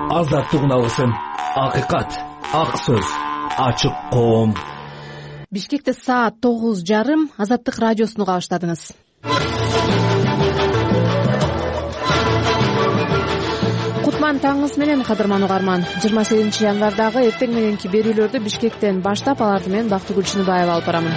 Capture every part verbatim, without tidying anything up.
Азаттык үналысын, акыйкат, ак сөз, ачык коом. Бишкекте саат тогуз жарым. Азаттык радиосуну уга баштадыңыз. Кутман таңыңыз менен, кадырман угарман. жыйырма сегизинчи январдагы эртең мененки берүүлөрдү Бишкектен баштап, аларды мен Бактыгүл Чыныбаева алып барамын.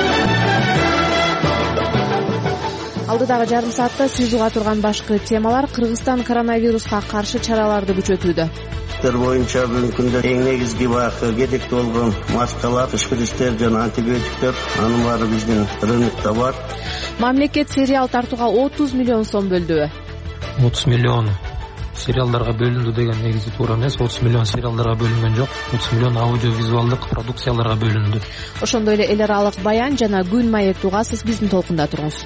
Алдыдагы жарым саатта сиз уга турган башкы темалар: Кыргызстан коронавируска каршы чараларды күчөтүүдө. Боюнча бүгүнкү күндө эң негизги баягы кезекте болгон маскалар, шприцтер жана антибиотиктер анын баары биздин рынокто бар. Мамлекет сериал тартууга отуз миллион сом бөлдү. отуз миллион сериалдарга бөлүндү деген негизи туура эмес. отуз миллион сериалдарга бөлүнгөн жок. отуз миллион аудиовизуалдык продукцияларга бөлүндү. Ошондой эле эл аралык баян жана күн маектик угасыз, биздин толкунда туруңуз.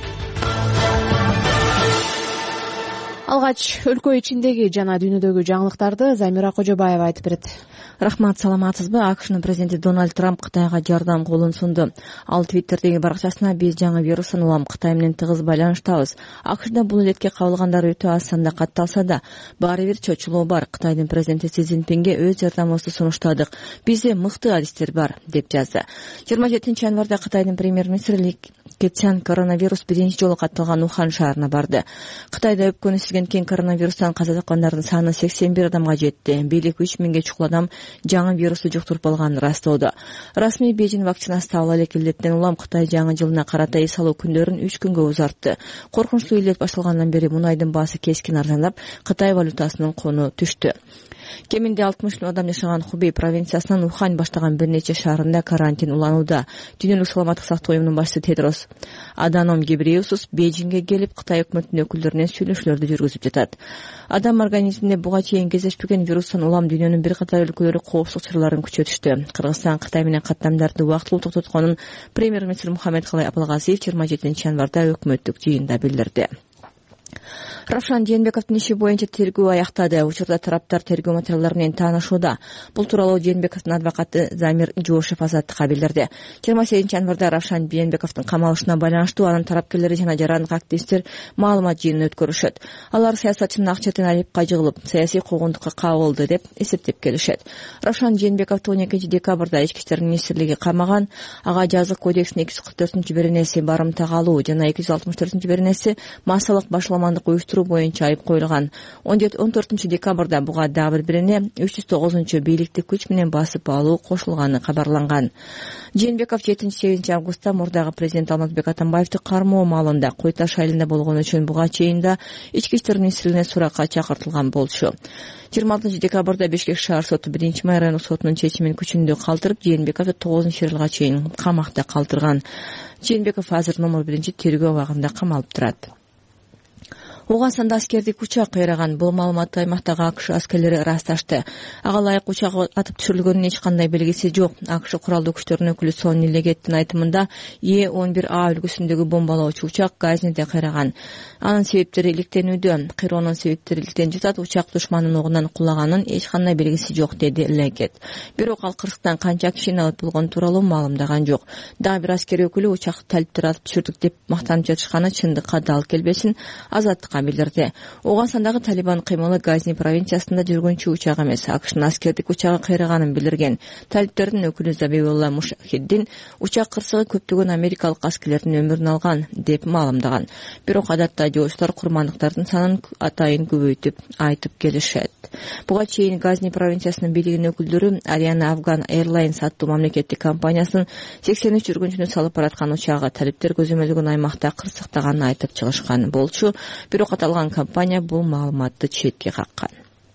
Алгач өлкө ичиндеги жана дүйнөдөгү жаңылыктарды Замира Кожобаева айтып берет. Рахмат, саламатсызбы? АКШнын президенти Дональд Трамп Кытайга жардам колун сунду. Ал Твиттердеги баракчасына: биз жаңы вирустан улам Кытай менен тыгыз байланыштабыз. АКШда бул илетке кабылгандар өтө аз санда катталса да, баары бир чочулоо бар. Кытайдын президенти Си Цзиньпинге өз жардамыбызды сунуштадык. Бизде мыкты адистер бар, деп жазды. жыйырма жетинчи январда Кытайдын премьер-министри Ли Кечан коронавирус биринчи жолу катталган Ухан шаарына барды. Кытайда өпкөнү сезген кең коронавирустан каза тапкандардын саны сексен бир адамга жетти. Бийлик үч миңге чукул адам жаңы вирусту жуктуруп алганын ырастоодо. Расмий Бейжин вакцинасы табыла элек илеттен улам Кытай жаңы жылына карата эс алуу күндөрүн үч күнгө узартты. Коркунучтуу илет башталгандан бери мунайдын баасы кескин арзандап, Кытай валютасынын кону түштү. Кеминде алтымыш миң адам жашаган Хубей провинциясынын Ухань баштаган бир нече шаарында карантин уланууда. Дүйнөлүк саламаттык сактоо уюмунун башчысы Тедрос Аданом Гебреюсус Бейжиңге келип, Кытай өкмөтүнүн өкүлдөрүнөн сүйлөшүүлөрдү жүргүзүп жатат. Адам организминде буга чейин кездешпеген вирустан улам дүйнөнүн бир катар өлкөлөрү коопсуздук чараларын күчөтүштү. Кыргызстан Кытай менен каттамдарды убактылуу токтотконун премьер-министр Мухаммедкалай Абылгазиев жыйырма жетинчи январда өкмөттүк жыйында билдирди. Равшан Жээнбековдун иши боюнча тергөө аяктады. Учурда тараптар тергөө материалдары менен таанышууда. Бул тууралуу Жээнбековдун адвокаты Замир Жошев Азаттыкка билдирди. жыйырма сегизинчи январда Равшан Жээнбековдун камалышына байланыштуу анын тарапкерлери жана жарандык активисттер маалымат жыйынын өткөрүшөт. Алар саясатчынын ак четин айыпка жыгылып, саясий куугунтукка кабылды деп эсептеп келишет. Равшан Жээнбековду он экинчи декабрда Ички иштер министрлиги камаган. Ага жазык кодексинин эки жүз кырк төртүнчү беренеси барымтага алуу жана эки жүз алтымыш төртүнчү беренеси массалык башаламандык уюштуруу боюнча айып коюлган. он төртүнчү декабрда буга дагы бир бирене үч жүз тогузунчу бийликти күч менен басып алуу кошулганы кабарланган. Жээнбеков жетинчи сегизинчи августта мурдагы президент Алмазбек Атамбаевди кармоо маалында Кой Таш айылында болгон үчүн буга чейин да Ички иштер министрлигине суракка чакыртылган болчу. жыйырма алтынчы декабрда Бишкек шаар соту биринчи май райондук сотунун чечимин күчүндө калтырып, Жээнбековду тогузунчу жылга чейин камакта калтырган. Жээнбеков азыр номер биринчи тергөө абагында камалып турат. Оогансанда аскердик учак кыйраган. Бул маалыматты аймактагы АКШ аскерлери ырасташты. Ага ылайык учак атып түшүрүлгөнүнүн эч кандай белгиси жок. АКШ куралдуу күчтөрүнүн өкүлү Сонни Легеттин айтымында Е он бир А үлгүсүндөгү бомбалоочу учак Газниде кыйраган. Анын себептери иликтенүүдө. Кыйроонун себептери иликтенип жатат. Учак душмандын огунан кулаганын эч кандай белгиси жок, деди Легет. Бирок ал Кыргызстан канча кишини алып болгон тууралуу маалымдаган жок. Дагы бир аскер өкүлү учакты талиптер атып түшүрдүк деп мактанып жатышканы чындыкка дал келбесин Азаттыкка билдирди. Оогансандагы Талибан кыймылы Газни провинциясында жүргүнчү учак эмес, АКШнын аскердик учагы кыйраганын билдирген. Талиптердин өкүлү Забиулла Мушахиддин учак кырсыгы көптөгөн америкалык аскерлердин өмүрүн алган деп маалымдаган. Бирок адатта жооштор курмандыктардын санын атайын көбөйтүп айтып келишет. Буга чейин Газни провинциясынын бийлигинин өкүлдөрү Ариана Афган Airlines аттуу мамлекеттик компаниясынын сексен үч жүргүнчүнү салып бараткан учагы талиптер көзөмөлдөгөн аймакта кырсыктаганын айтып чыгышкан болчу. Бирок аталган компания бул маалыматты четке каккан.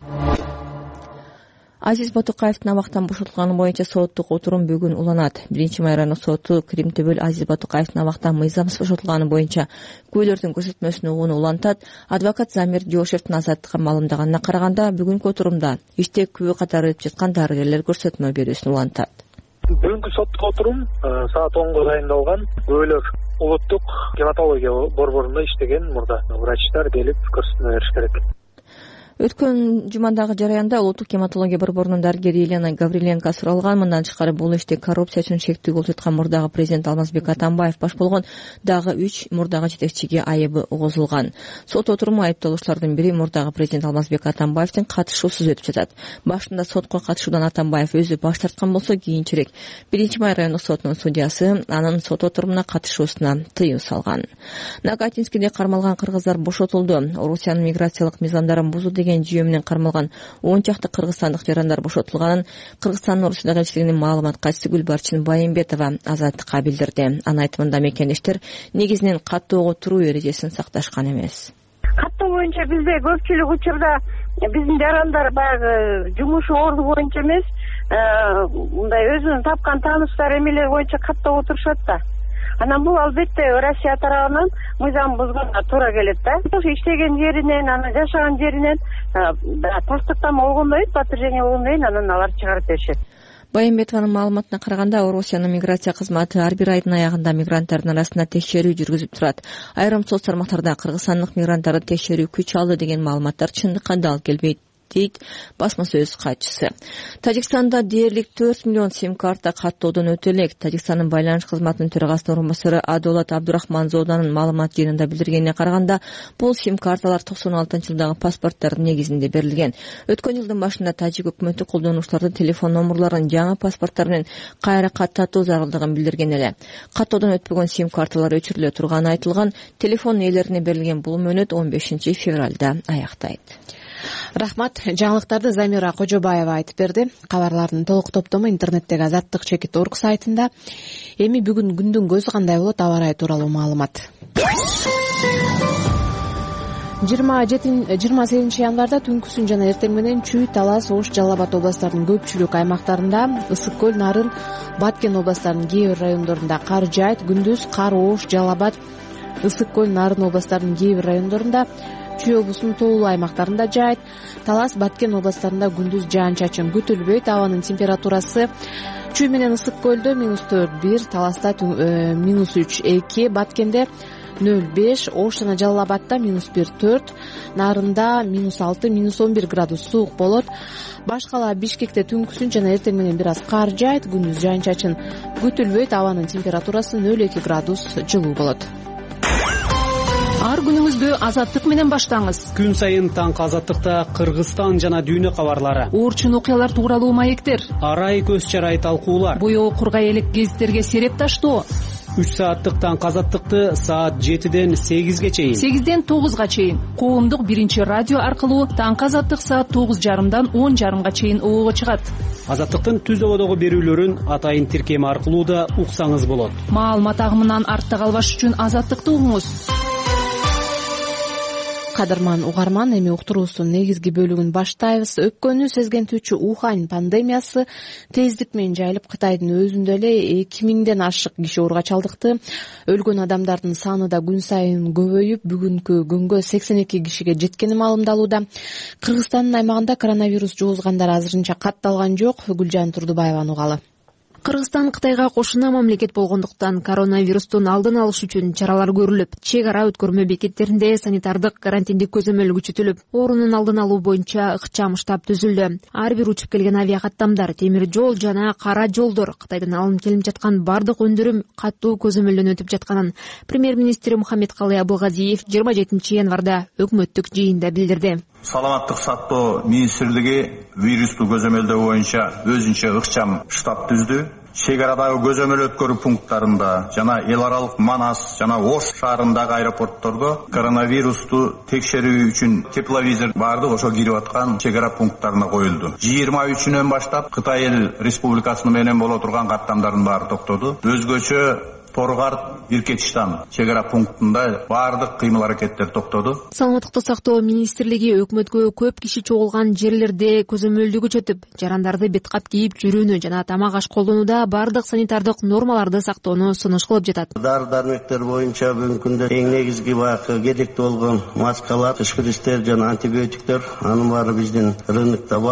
Азиз Батукаевдин абактан бошотулганы боюнча соттук отурум бүгүн уланат. биринчи май райондук соту Кримтөбөл Азиз Батукаевдин абактан мыйзамсыз бошотулганы боюнча күбөлөрдүн көрсөтмөсүн угууну улантат. Адвокат Замир Жошевдин Азаттыкка маалымдаганына караганда, бүгүнкү отурумда иште күбө катары өтүп жаткан дарыгерлер көрсөтмө берүүсүн улантат. Бүгүнкү соттук отурум саат онго дайындалган. Күбөлөр улуттук гематология борборунда иштеген мурда врачтар келип көрсөтмө бериш керек. Өткөн жумадагы жараянда улуттук гематология борборунун дарыгери Елена Гавриленко суралган. Мындан тышкары бул иште коррупция үчүн шектүү көрсөткөн мурдагы президент Алмазбек Атамбаев баш болгон дагы үч мурдагы жетекчиге айыбы угузулган. Сот отуруму айыпталуучулардын бири мурдагы президент Алмазбек Атамбаевдин катышуусуз өтүп жатат. Башында сотко катышуудан Атамбаев өзү баш тарткан болсо, кийинчерээк биринчи май райондук сотунун судьясы анын сот отурумуна катышуусуна тыюу салган. Нагатинскиде кармалган кыргыздар бошотулду. Орусиянын миграциялык мыйзамдарын бузуу деген жүйө менен кармалган он чакты кыргызстандык жарандар бошотулганын Кыргызстандын Орусиядагы элчилигинин маалымат катчысы Гүлбарчын Байымбетова Азаттыкка билдирди. Анын айтымында мекендештер негизинен каттоого туруу эрежесин сакташкан эмес. Каттоо боюнча бизде көпчүлүк учурда биздин жарандар баягы жумушу орду боюнча эмес, мындай өзүнүн тапкан тааныштар эмелер боюнча каттоого турушат да. Анан бул албетте Россия тарабынан мыйзам бузганга туура келет да. Иштеген жеринен, анан жашаган жеринен тастыктама болгондон кийин, подтверждение болгондон кийин анан алар чыгарып беришет. Байымбетованын маалыматына караганда, Орусиянын миграция кызматы ар бир айдын аягында мигранттардын арасында текшерүү жүргүзүп турат. Айрым соц тармактарда кыргызстандык мигранттарды текшерүү күч алды деген маалыматтар чындыкка дал келбейт, дейт басма сөз катчысы. Тажикстанда дээрлик төрт миллион сим-карта каттоодон өтө элек. Тажикстандын байланыш кызматынын төрагасынын орун басары Адолат Абдурахманзоданын маалымат жыйынында билдиргенине караганда, бул сим-карталар токсон алтынчы жылдагы паспорттардын негизинде берилген. Өткөн жылдын башында тажик өкмөтү колдонуучулардын телефон номурларын жаңы паспорттар менен кайра каттатуу зарылдыгын билдирген эле. Каттоодон өтпөгөн сим-карталар өчүрүлө турганы айтылган. Телефон ээлерине берилген бул мөөнөт он бешинчи февралда аяктайт. Рахмат. Жаңылыктарды Замира Кожобаева айтып берди. Кабарлардын толук топтому интернеттеги Азаттык чекит точка орг сайтында. Эми бүгүн күндүн көзү кандай болот, аба ырайы тууралуу маалымат. жыйырма сегизинчи январда түнкүсүн жана эртең менен Чүй, Талас, Ош, Жалал Абад областарынын көпчүлүк аймактарында, Ысык көл, Нарын, Баткен областарынын кээ бир райондорунда кар жаайт. Күндүз кар Ош, Жалал Абад, Ысык көл, Нарын областарынын кээ бир райондорунда, Чүй облусунун тоолуу аймактарында жаайт. Талас, Баткен областарында күндүз жаан-чачын күтүлбөйт. Абанын температурасы Чүй менен Ысык көлдө минус төрт бир, Таласта минус үч эки, Баткенде нөл беш, Ош жана Жалал Абадта минус бир төрт, Нарында минус алты, минус он бир градус суук болот. Башкала Бишкекте түнкүсүн жана эртең менен бир аз кар жаайт. Күндүз жаан-чачын күтүлбөйт. Абанын температурасы нөл эки градус жылуу болот. Ар күнүңүздү Азаттык менен баштаңыз. Күн сайын таңкы Азаттыкта Кыргызстан жана дүйнө кабарлары, Уурчун окуялар тууралуу маектер, арай көз чарай талкуулар, боёгу кургай элек гезиттерге сереп таштоо. үч сааттык таңкы Азаттыкты саат жетиден сегизге чейин, сегизден тогузга чейин коомдук биринчи радио аркылуу таңкы Азаттык саат тогуз жарымдан он жарымга чейин оого чыгат. Азаттыктын түз ободогу берүүлөрүн атайын тиркеми аркылуу да уксаңыз болот. Маалымат агымынан артта калбаш үчүн Азаттыкты угуңуз. Кадырман угарман, эми уктуруубуздун негизги бөлүгүн баштайбыз. Өпкөнү сезгентүүчү Ухань пандемиясы тездик менен жайылып, Кытайдын өзүндө эле эки миңден ашык киши ооруга чалдыкты. Өлгөн адамдардын саны да күн сайын көбөйүп, бүгүнкү күнгө сексен эки кишиге жеткени маалымдалууда. Кыргызстандын аймагында коронавирус жугузгандар азырынча катталган жок. Гүлжан Турдубаеваны угалы. Кыргызстан Кытайга кошуна мамлекет болгондуктан коронавирустун алдын алыш үчүн чаралар көрүлүп, чек ара өткөрмө бекеттеринде санитардык карантиндик көзөмөл күчөтүлүп, оорунун алдын алуу боюнча ыкчам штаб түзүлдү. Ар бир учуп келген авиакаттамдар, темир жол жана кара жолдор Кытайдан алынып келип жаткан бардык өндүрүм катуу көзөмөлдөн өтүп жатканын премьер-министри Мухаммедкалый Абылгазиев жыйырма жетинчи январда өкмөттүк жыйында билдирди. Саламаттык сактоо министрлиги вирусту көзөмөлдөө боюнча өзүнчө ыкчам штаб түздү. Чек арадагы көзөмөл өткөрүү пункттарында жана эл аралык Манас жана Ош шаарындагы аэропорттордо коронавирусту текшерүү үчүн тепловизор бардык ошо кирип аткан чек ара пункттарына коюлду. жыйырма үчүнөн баштап Кытай эл республикасынын менен боло турган каттамдардын баары токтоду. Өзгөчө Торгарт Иркечтан чек ара пунктунда баардык кыймыл аракеттер токтоду. Саламаттыкты сактоо министрлиги өкмөткө көп киши чогулган жерлерде көзөмөлдү күчөтүп, жарандарды бет кат кийип жүрүүнү жана тамак аш колдонууда баардык санитардык нормаларды сактоону сунуш кылып жатат. Дары-дармектер боюнча бүгүнкү күндө эң негизги баягы кезекте болгон маскалар, тышкы иштер жана антибиотиктер, анын баары биздин рынокто бар.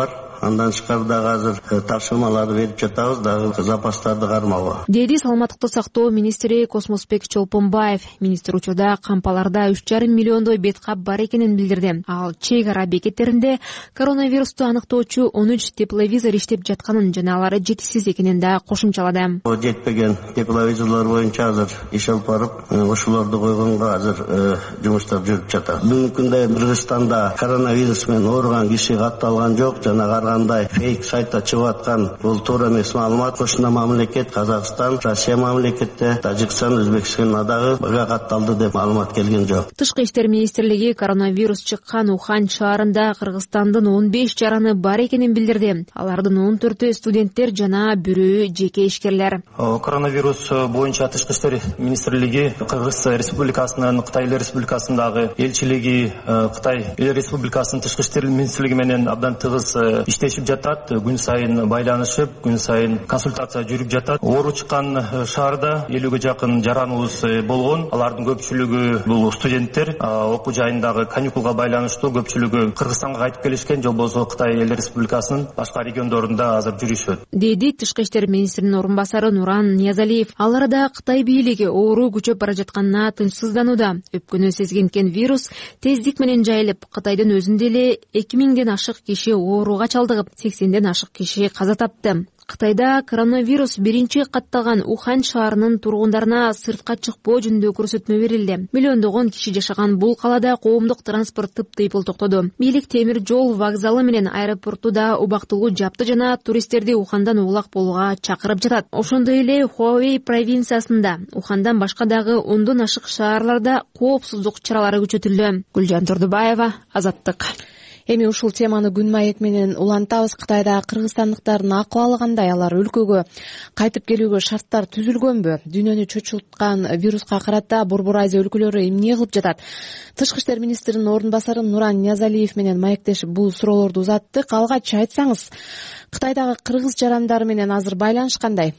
Андан тышкары дагы азыр тапшырмаларды берип жатабыз, дагы запастарды кармауга. Деди саламаттыкты сактоо министри Космосбек Чолпонбаев. Министр учурда кампаларда үч жарым миллиондой бет кап бар экенин билдирди. Ал чек ара бекеттеринде коронавирусту аныктоочу он үч тепловизор иштеп жатканын жана алар жетишсиз экенин да кошумчалады. Жетпеген тепловизорлор боюнча азыр иш алып барып, ошолорду койгонго азыр жумуштар жүрүп жатат. Бүгүнкү күндө Кыргызстанда коронавирус менен ооруган киши катталган жок, жана кандай фейк сайтта чыгып аткан бул туура эмес маалымат. Кошуна мамлекет Казакстан, Россия мамлекетте, Тажикстан, Өзбекстанда дагы бага катталды деп маалымат келген жок. Тышкы иштер министрлиги коронавирус чыккан Ухань шаарында Кыргызстандын он беш жараны бар экенин билдирди. Алардын он төртү студенттер жана бирөө жеке ишкерлер. Коронавирус боюнча Тышкы иштер министрлиги Кыргыз Республикасынын Кытай Республикасындагы элчилиги Кытай Республикасынын Тышкы иштер министрлиги менен абдан тыгыз иштешип жатат. Күн сайын байланышып, күн сайын консультация жүрүп жатат. Оору чыккан шаарда элүүгө жакын жараныбыз болгон. Алардын көпчүлүгү бул студенттер, окуу жайындагы каникулга байланыштуу көпчүлүгү Кыргызстанга кайтып келишкен, же болбосо Кытай Республикасынын башка региондорунда азыр жүрүшөт. Деди Тышкы иштер министринин орун басары Нуран Ниязалиев. Ал арада Кытай бийлиги оору күчөп бара жатканына тынчсызданууда. Өпкөнү сезгенкен вирус тездик менен жайылып, Кытайдын өзүндө эле эки миңден ашык киши ооруга чалдыгып, сексенден ашык киши каза тапты. Кытайда коронавирус биринчи катталган Ухань шаарынын тургундарына сыртка чыкпоо жөнүндө көрсөтмө берилди. Миллиондогон киши жашаган бул калада коомдук транспорт тыптыйпыл токтоду. Бийлик темир жол вокзалы менен аэропорту да убактылуу жапты жана туристтерди Ухандан улак болууга чакырып жатат. Ошондой эле Хуавей провинциясында, Ухандан башка дагы ондон ашык шаарларда коопсуздук чаралары күчөтүлдү. Гүлжан Турдубаева, Азаттык. Эми ушул теманы күн маек менен улантабыз. Кытайда кыргызстандыктардын акыбалы кандай? Алар өлкөгө кайтып келүүгө шарттар түзүлгөнбү? Дүйнөнү чочулткан вируска карата Борбор Азия өлкөлөрү эмне кылып жатат? Тышкы иштер министринин орун басары Нуран Ниязалиев менен маектешип бул суроолорду узаттык. Алгач айтсаңыз, Кытайдагы кыргыз жарандары менен азыр байланыш кандай?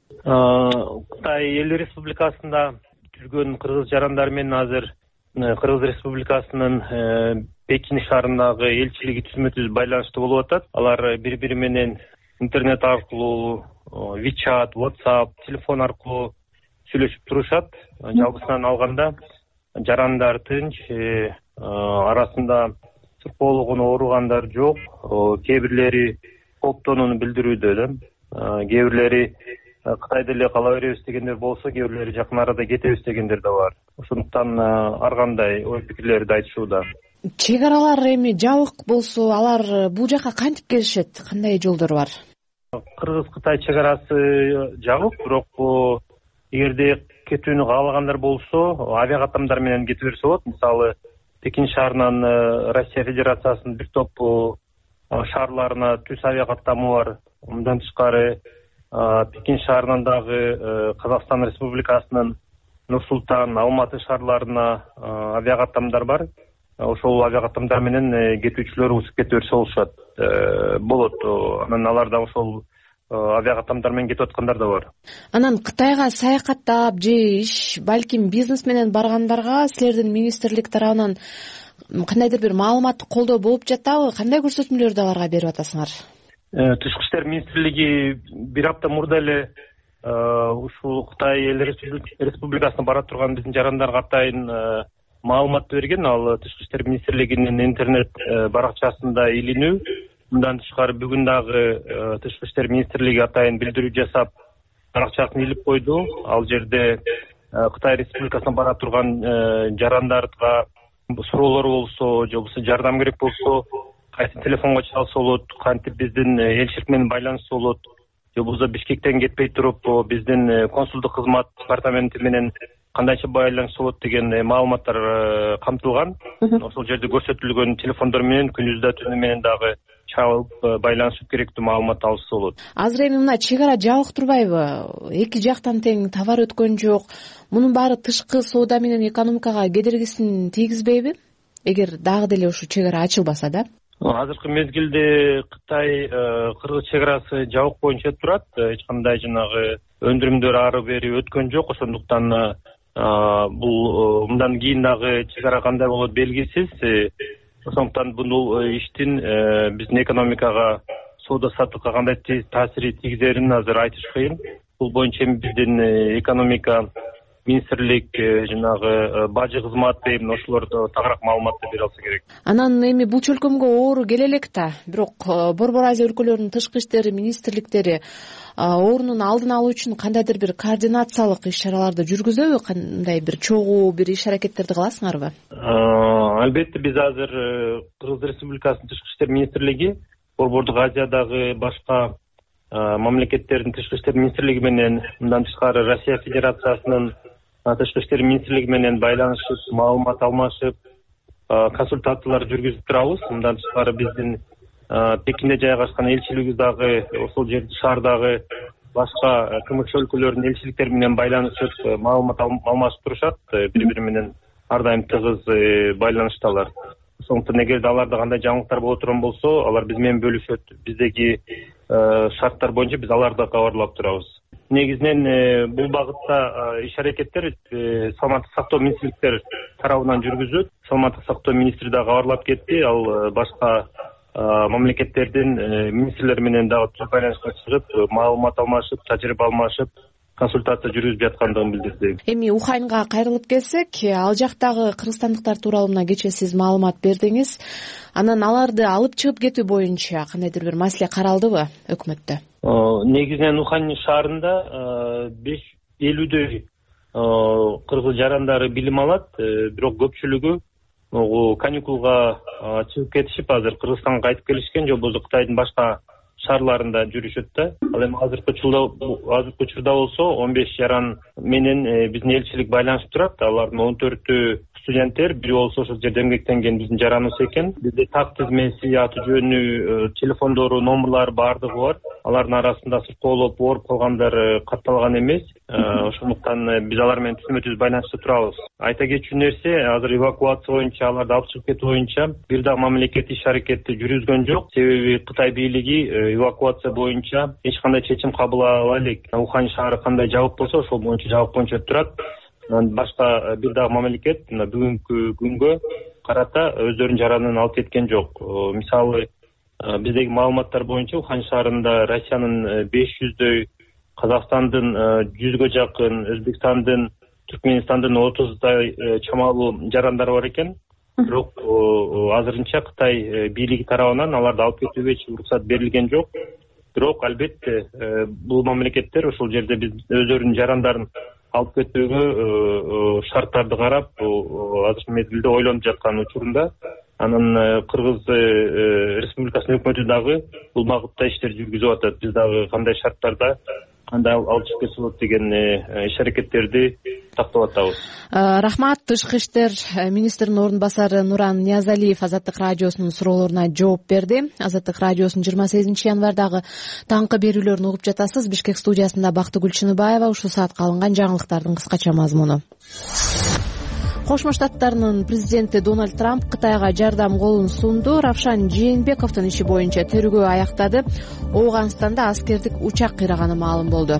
Кытай эл республикасында жүргөн кыргыз жарандары менен азыр Кыргыз Республикасынын Пекин шаарындагы элчилиги түзмө-түз байланыштуу болуп атат. Алар бири-бири менен интернет аркылуу, WeChat, WhatsApp, телефон аркылуу сүйлөшүп турушат. Жалпысынан алганда жарандар тынч, арасында сыркоолугун ооругандар жок. Кээ бирлери кооптонууну билдирүүдө да. Кээ бирлери Кытайда эле кала беребиз дегендер болсо, кээ бирлери жакын арада кетебиз дегендер да бар. Ошондуктан ар кандай ой пикирлерди айтышууда. Чек аралар эми жабык болсо, алар бул жака кантип келишет? Кандай жолдор бар? Кыргыз-Кытай чек арасы жабык, бирок эгерде кетүүнү каалагандар болсо, авиакатамдар менен кете берсе болот. Мисалы, Пекин шаарынан Россия Федерациясынын бир топ шаарларына түз авиакатамы бар. Мындан тышкары Пекин шаарынан дагы Казакстан Республикасынын Нур-Султан, Алматы шаарларына авиакатамдар бар. Ошол авиакатамдар менен кетүүчүлөр узуп кете берсе болушат. Болот. Анан аларда ошол авиакатамдар менен кетип аткандар да бар. Анан Кытайга саякаттап же иш, балким бизнес менен баргандарга силердин министрлик тарабынан кандайдыр бир маалыматтык колдоо болуп жатабы? Кандай көрсөтмөлөрдү аларга берип атасыңар? Тышкы иштер министрлиги бир апта мурда эле ушул Кытай эл республикасына бара турган биздин жарандарга атайын маалымат берген. Ал Тышкы иштер министрлигинин интернет баракчасында илинүү. Мындан тышкары бүгүн дагы Тышкы иштер министрлиги атайын билдирүү жасап, баракчасын илип койду. Ал жерде Кытай республикасына бара турган жарандарга суроолор болсо, же болбосо жардам керек болсо, кайсы телефонго чалса болот, кантип биздин элчилик менен байланышса болот, же болбосо Бишкектен кетпей туруп биздин консулдук кызмат департаменти менен кандайча байланышса болот деген маалыматтар камтылган. Ошол жерде көрсөтүлгөн телефондор менен күнүздө түнү менен дагы чалып байланышып керектүү маалымат алышса болот. Азыр эми мына чек ара жабык турбайбы? Эки жактан тең товар өткөн жок. Мунун баары тышкы соода менен экономикага кедергисин тийгизбейби? Эгер дагы деле ушу чек ара ачылбаса да? Азыркы мезгилде Кытай Кыргыз чек арасы жабык боюнча турат. Эч кандай жанагы өндүрүмдөр ары бери өткөн жок. Ошондуктан бул мындан кийин дагы чек ара кандай болот белгисиз. Ошондуктан бул иштин биздин экономикага соода саттыкка кандай таасири тийгизерин азыр айтыш кыйын. Бул боюнча эми биздин экономика министрлик, жанагы бажы кызматы ошолор тагыраак маалыматты бере алса керек. Анан эми бул чөлкөмгө оору келе элек да, бирок Борбор Азия өлкөлөрүнүн тышкы иштери министрликтери оорунун алдын алуу үчүн кандайдыр бир координациялык иш-чараларды жүргүзөбү, кандай бир чогуу бир иш-аракеттерди кыласыңарбы? Албетте, биз азыр Кыргыз Республикасынын тышкы иштер министрлиги Борбордук Азиядагы башка мамлекеттердин тышкы иштер министрлиги менен, мындан тышкары Россия Федерациясынын тышкы иштер министрлиги менен байланышып, маалымат алмашып, консультациялар жүргүзүп турабыз. Мындан тышкары биздин Пекинде жайгашкан элчилигибиз дагы ошол жер шаардагы башка КМЧ өлкөлөрүнүн элчиликтери менен байланышып, маалымат алмашып турушат, бири бири менен ар дайым тыгыз байланышталар. Ошондуктан эгерде аларда кандай жаңылыктар боло турган болсо, алар биз менен бөлүшөт. Биздеги шарттар боюнча биз аларды кабарлап турабыз. Негизинен бул багытта иш-аракеттер саламаттык сактоо министрликтер тарабынан жүргүзүлөт. Саламаттык сактоо министри да кабарлап кетти. Ал башка мамлекеттердин министрлери менен дагы түз байланышка чыгып, маалымат алмашып, тажрыйба алмашып, консультация жүргүзүп жаткандыгын билдирди. Эми Уханьга кайрылып келсек, ал жактагы кыргызстандыктар тууралуу мына кечээ сиз маалымат бердиңиз. Анан аларды алып чыгып кетүү боюнча кандайдыр бир маселе каралдыбы өкмөттө? Негизинен Ухань шаарында беш элүүдөй кыргыз жарандары билим алат, бирок көпчүлүгү каникулга чыгып кетишип, азыр Кыргызстанга кайтып келишкен, же болбосо Кытайдын башка шаарларында жүрүшөт да. Ал эми азыркы учурда болсо он беш жаран менен биздин элчилик байланышып турат. Алардын он төртү студенттер, бири болсо ошол жерде эмгектенген биздин жараныбыз экен. Бизде так тизмеси, аты жөнү, телефондору, номерлары баардыгы бар. Алардын арасында сыркоолоп ооруп калгандар катталган эмес. Ошондуктан биз алар менен түзмө түз байланышта турабыз. Айта кетчү нерсе, азыр эвакуация боюнча, аларды алып чыгып кетүү боюнча бир да мамлекет иш-аракетти жүргүзгөн жок. Себеби Кытай бийлиги эвакуация боюнча эч кандай чечим кабыл ала элек. Ухань шаары кандай жабык болсо, ошол боюнча жабык боюнча турат. Башка бир да мамлекет бүгүнкү күнгө карата өздөрүнүн жаранын алып кеткен жок. Мисалы, биздеги маалыматтар боюнча Ухань шаарында Россиянын беш жүздөй, Казакстандын жүзгө жакын, Өзбекстандын, Түркмөнстандын отуздай чамалуу жарандар бар экен. Бирок азырынча Кытай бийлиги тарабынан аларды алып кетүүгө эч уруксат берилген жок. Бирок албетте бул мамлекеттер ошол жерде биз өздөрүнүн жарандарын алып кетүүгө шарттарды карап, азыркы мезгилде ойлонуп жаткан учурунда. Анан Кыргыз Республикасынын өкмөтү дагы бул багытта иштер жүргүзүп атат. Биз дагы кандай шарттарда кандай алып чыгып кетсе болот деген иш-аракеттерди тактап атабыз. Рахмат. Тышкы иштер министринин орун басары Нуран Ниязалиев Азаттык радиосунун суроолоруна жооп берди. Азаттык радиосунун жыйырма сегизинчи январдагы таңкы берүүлөрүн угуп жатасыз. Бишкек студиясында Бактыгүл Чыныбаева. Ушул саатка алынган жаңылыктардын кыскача мазмуну. Кошмо Штаттарынын президенти Дональд Трамп Кытайга жардам колун сунду. Равшан Жээнбековдун иши боюнча тергөө аяктады. Ооганстанда аскердик учак кыйраганы маалым болду.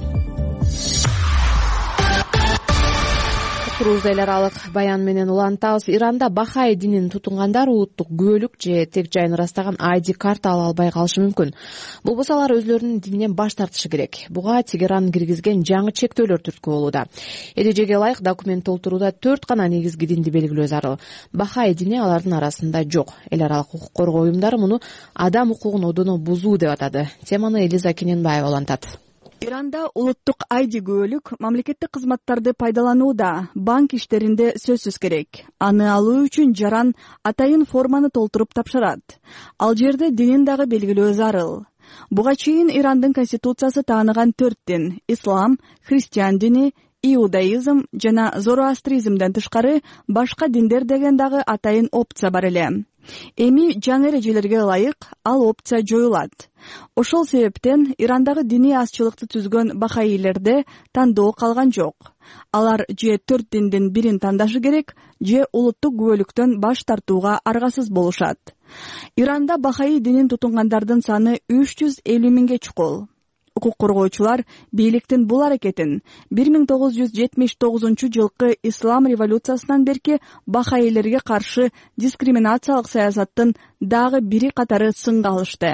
Эл аралык баян менен улантабыз. Иранда Бахаи динин тутунгандар улуттук күбөлүк же тек жайын ырастаган ай ди карта ала албай калышы мүмкүн. Болбосо алар өзлөрүнүн дининен баш тартышы керек. Буга Тегеран киргизген жаңы чектөөлөр түрткү болууда. Эрежеге ылайык документ толтурууда төрт гана негизги динди белгилөө зарыл. Бахаи дини алардын арасында жок. Эл аралык укук коргоо уюмдары муну адам укугун одоно бузуу деп атады. Теманы Элиза Кененбаева улантат. Иранда улуттук ай ди күбөлүк мамлекеттик кызматтарды пайдаланууда, банк иштеринде сөзсүз керек. Аны алуу үчүн жаран атайын форманы толтуруп тапшырат. Ал жерде динин дагы белгилөө зарыл. Буга чейин Ирандын конституциясы тааныган төрт дин — ислам, христиан дини, иудаизм жана зороастризмден тышкары башка диндер деген дагы атайын опция бар эле. Эми жаңы эрежелерге ылайык ал опция жоюлат. Ошол себептен Ирандагы диний азчылыкты түзгөн бахаилерде тандоо калган жок. Алар же төрт диндин бирин тандашы керек, же улуттук күбөлүктөн баш тартууга аргасыз болушат. Иранда бахаи динин тутунгандардын саны үч жүз элүү миңге чукул. Укук коргоочулар бийликтин бул аракетин бир миң тогуз жүз жетимиш тогузунчу жылкы ислам революциясынан берки бахаилерге каршы дискриминациялык саясаттын дагы бири катары сынга алышты.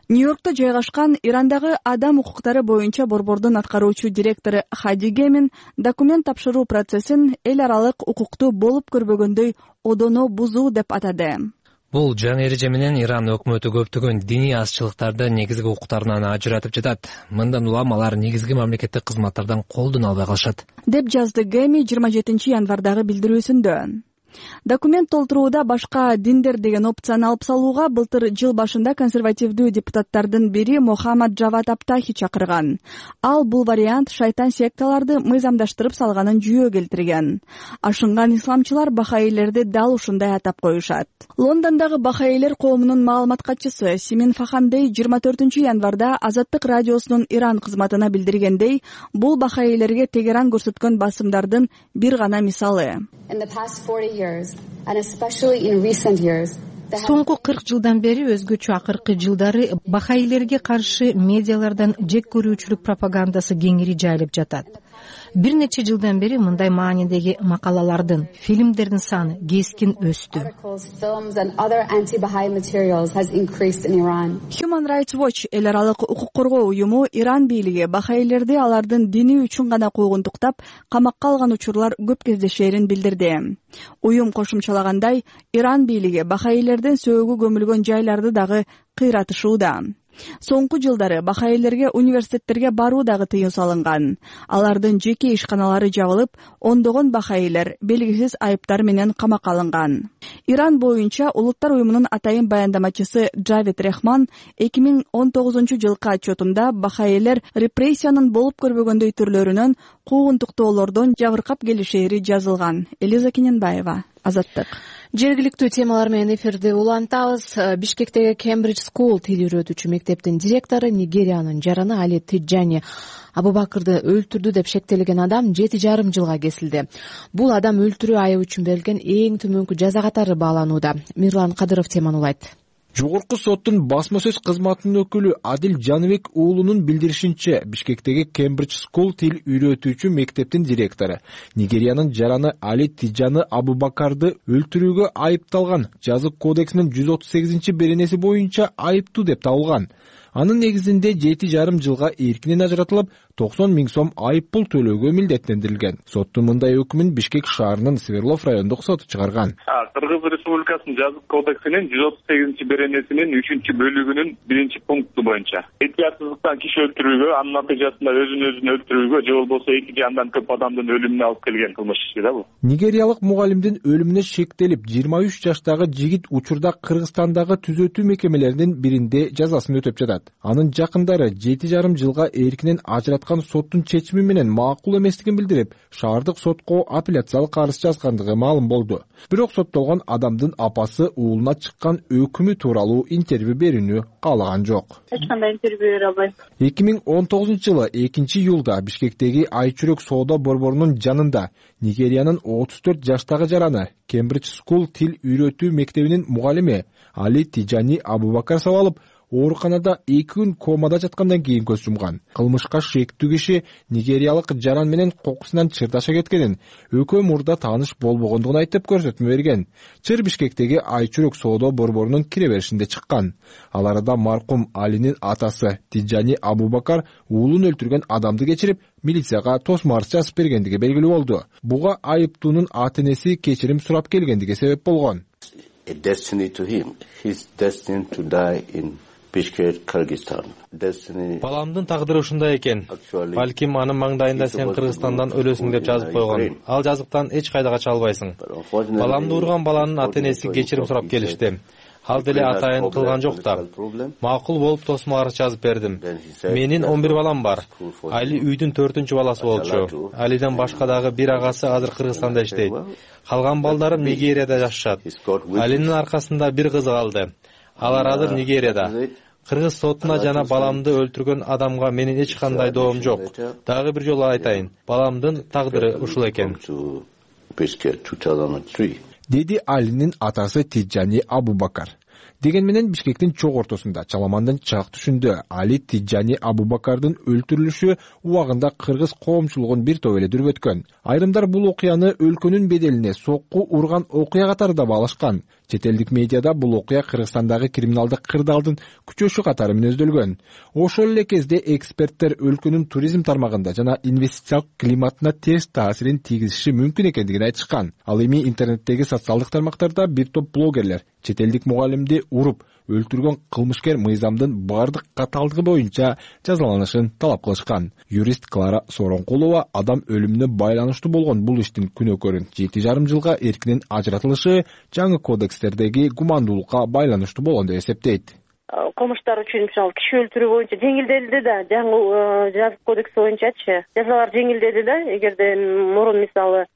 Нью-Йоркто жайгашкан Ирандагы адам укуктары боюнча борбордун аткаруучу директору Хади Гемин документ тапшыруу процессин эл аралык укукту болуп көрбөгөндөй одоно бузуу деп атады. Бул жаңы эреже менен Иран өкмөтү көптөгөн диний азчылыктарды негизги укуктарынан ажыратып жатат. Мындан улам алар негизги мамлекеттик кызматтардан колдоно албай калышат, деп жазды Геми жыйырма жетинчи январдагы билдирүүсүндө. Документ толтурууда башка диндер деген опцияны алып салууга былтыр жыл башында консервативдүү депутаттардын бири Мохаммад Джавад Аптахи чакырган. Ал бул вариант шайтан секталарды мыйзамдаштырып салганын жүйө келтирген. Ашынган исламчылар бахаилерди дал ушундай атап коюшат. Лондондогу бахаилер коомунун маалымат катчысы Симин Фахандей жыйырма төртүнчү январда Азаттык радиосунун Иран кызматына билдиргендей, бул бахаилерге Тегеран көрсөткөн басымдардын бир гана мисалы. Соңку кырк жылдан бери өзгөчө акыркы жылдары бахаилерге каршы медиалардан жек көрүүчүлүк пропагандасы кеңири жайылып жатат. Бир нече жылдан бери мындай маанидеги макалалардын, фильмдердин саны кескин өстү. Human Rights Watch эл аралык укук коргоо уюму Иран бийлиги бахаилерди алардын дини үчүн гана куугунтуктап, камакка алган учурлар көп кездешерин билдирди. Уюм кошумчалагандай, Иран бийлиги бахаилердин сөөгү көмүлгөн жайларды дагы кыйратышууда. Соңку жылдары бахаилерге университеттерге баруу дагы тыюу салынган. Алардын жеке ишканалары жабылып, ондогон бахаилер белгисиз айыптар менен камакка алынган. Иран боюнча Улуттар уюмунун атайын баяндамачысы Джавид Рехман эки миң он тогузунчу жылкы отчетунда бахаилер репрессиянын болуп көрбөгөндөй түрлөрүнөн, куугунтуктоолордон жабыркап келишери жазылган. Элиза Кененбаева, Азаттык. Жергиликтүү темалар менен эфирди улантабыз. Бишкектеги Cambridge School тил үйрөтүүчү мектептин директору Нигериянын жараны Али Тиджани Абубакырды өлтүрдү деп шектелген адам жети жарым жылга кесилди. Бул адам өлтүрүү айыбы үчүн берилген эң төмөнкү жаза катары бааланууда. Мирлан Кадыров теманы улайт. Жогорку соттун басма сөз кызматынын өкүлү Адил Жаныбек уулунун билдиришинче, Бишкектеги Cambridge School тил үйрөтүүчү мектептин директору Нигериянын жараны Али Тиджани Абубакарды өлтүрүүгө айыпталган жазык кодексинин жүз отуз сегизинчи беренеси боюнча айыптуу деп табылган. Анын негизинде жети жарым жылга эркинен ажыратылып, токсон миң сом айып пул төлөөгө милдеттендирилген. Соттун мындай өкүмүн Бишкек шаарынын Сверлов райондук соту чыгарган. Кыргыз Республикасынын жазык кодексинин жүз отуз сегизинчи беренесинин үчүнчү бөлүгүнүн биринчи пункту боюнча этиятсыздыктан киши өлтүрүүгө, анын натыйжасында өзүн өзүн өлтүрүүгө же болбосо эки же андан көп адамдын өлүмүнө алып келген кылмыш иши да бул. Нигериялык мугалимдин өлүмүнө шектелип, жыйырма үч жаштагы жигит учурда Кыргызстандагы түзөтүү мекемелеринин биринде жазасын өтөп жатат. Анын жакындары жети жарым жылга эркинен ажыраткан соттун чечими менен макул эместигин билдирип, шаардык сотко апелляциялык арыз жазгандыгы маалым болду. Бирок соттолгон адамдын апасы уулуна чыккан өкүмү тууралуу интервью берүүнү каалаган жок. Эч кандай интервью бере албайм. эки миң он тогузунчу жылы экинчи июлда Бишкектеги Айчүрөк соода борборунун жанында Нигериянын отуз төрт жаштагы жараны Cambridge School тил үйрөтүү мектебинин мугалими Али Тиджани Абубакар сабалып, ооруканада эки күн комада жаткандан кийин көз жумган. Кылмышка шектүү киши нигериялык жаран менен кокусунан чырдаша кеткенин, экөө мурда тааныш болбогондугун айтып көрсөтмө берген. Чыр Бишкектеги Айчүрөк соода борборунун кире беришинде чыккан. Ал арада маркум Алинин атасы Тиджани Абубакар уулун өлтүргөн адамды кечирип, милицияга тосмо арыз жазып бергендиги белгилүү болду. Буга айыптуунун ата-энеси кечирим сурап келгендиги себеп болгон. A destiny to him. He's destined to die in Bishkek, Kyrgyzstan. Destiny. Баламдын тагдыры ушундай экен. Балким анын маңдайында сен Кыргызстандан өлөсүң деп жазып койгон. Ал жазыктан эч кайда кача албайсың. Баламды урган баланын ата-энеси кечирим сурап келишти. Ал деле атайын кылган жок да. Макул болуп тосмо арыз жазып бердим. Менин он бир балам бар. Али үйдүн төртүнчү баласы болчу. Алиден башка дагы бир агасы азыр Кыргызстанда иштейт. Калган балдарым Нигерияда жашашат. Алинин аркасында бир кызы калды. Алар азыр Нигерияда. Кыргыз сотуна жана баламды өлтүргөн адамга менин эч кандай доом жок. Дагы бир жолу айтайын, баламдын тагдыры ушул экен. Деди Алинин атасы Тиджани Абубакар. Деген менен Бишкектин чок ортосунда чаламандын чак түшүндө Али Тиджани Абубакардын өлтүрүлүшү убагында кыргыз коомчулугун бир топ эле дүрбөткөн. Айрымдар бул окуяны өлкөнүн беделине сокку урган окуя катары да баалашкан. Чет элдик медиада бул окуя Кыргызстандагы криминалдык кырдаалдын күчөшү катары мүнөздөлгөн. Ошол эле кезде эксперттер өлкөнүн туризм тармагында жана инвестициялык климатына терс таасирин тийгизиши мүмкүн экендигин айтышкан. Ал эми интернеттеги социалдык тармактарда бир топ блогерлер чет элдик мугалимди уруп өлтүргөн кылмышкер мыйзамдын бардык катаалдыгы боюнча жазаланышын талап кылышкан. Юрист Клара Соронкулова адам өлүмүнө байланыштуу болгон бул иштин күнөөкөрүн жети жарым жылга эркинен ажыратылышы жаңы кодекстердеги гумандуулукка байланыштуу болгон деп эсептейт. Кылмыштар үчүн мисалы киши өлтүрүү боюнча жеңилдеди да, жаңы жазык кодекс боюнчачы жазалар жеңилдеди да. Эгерде мурун мисалы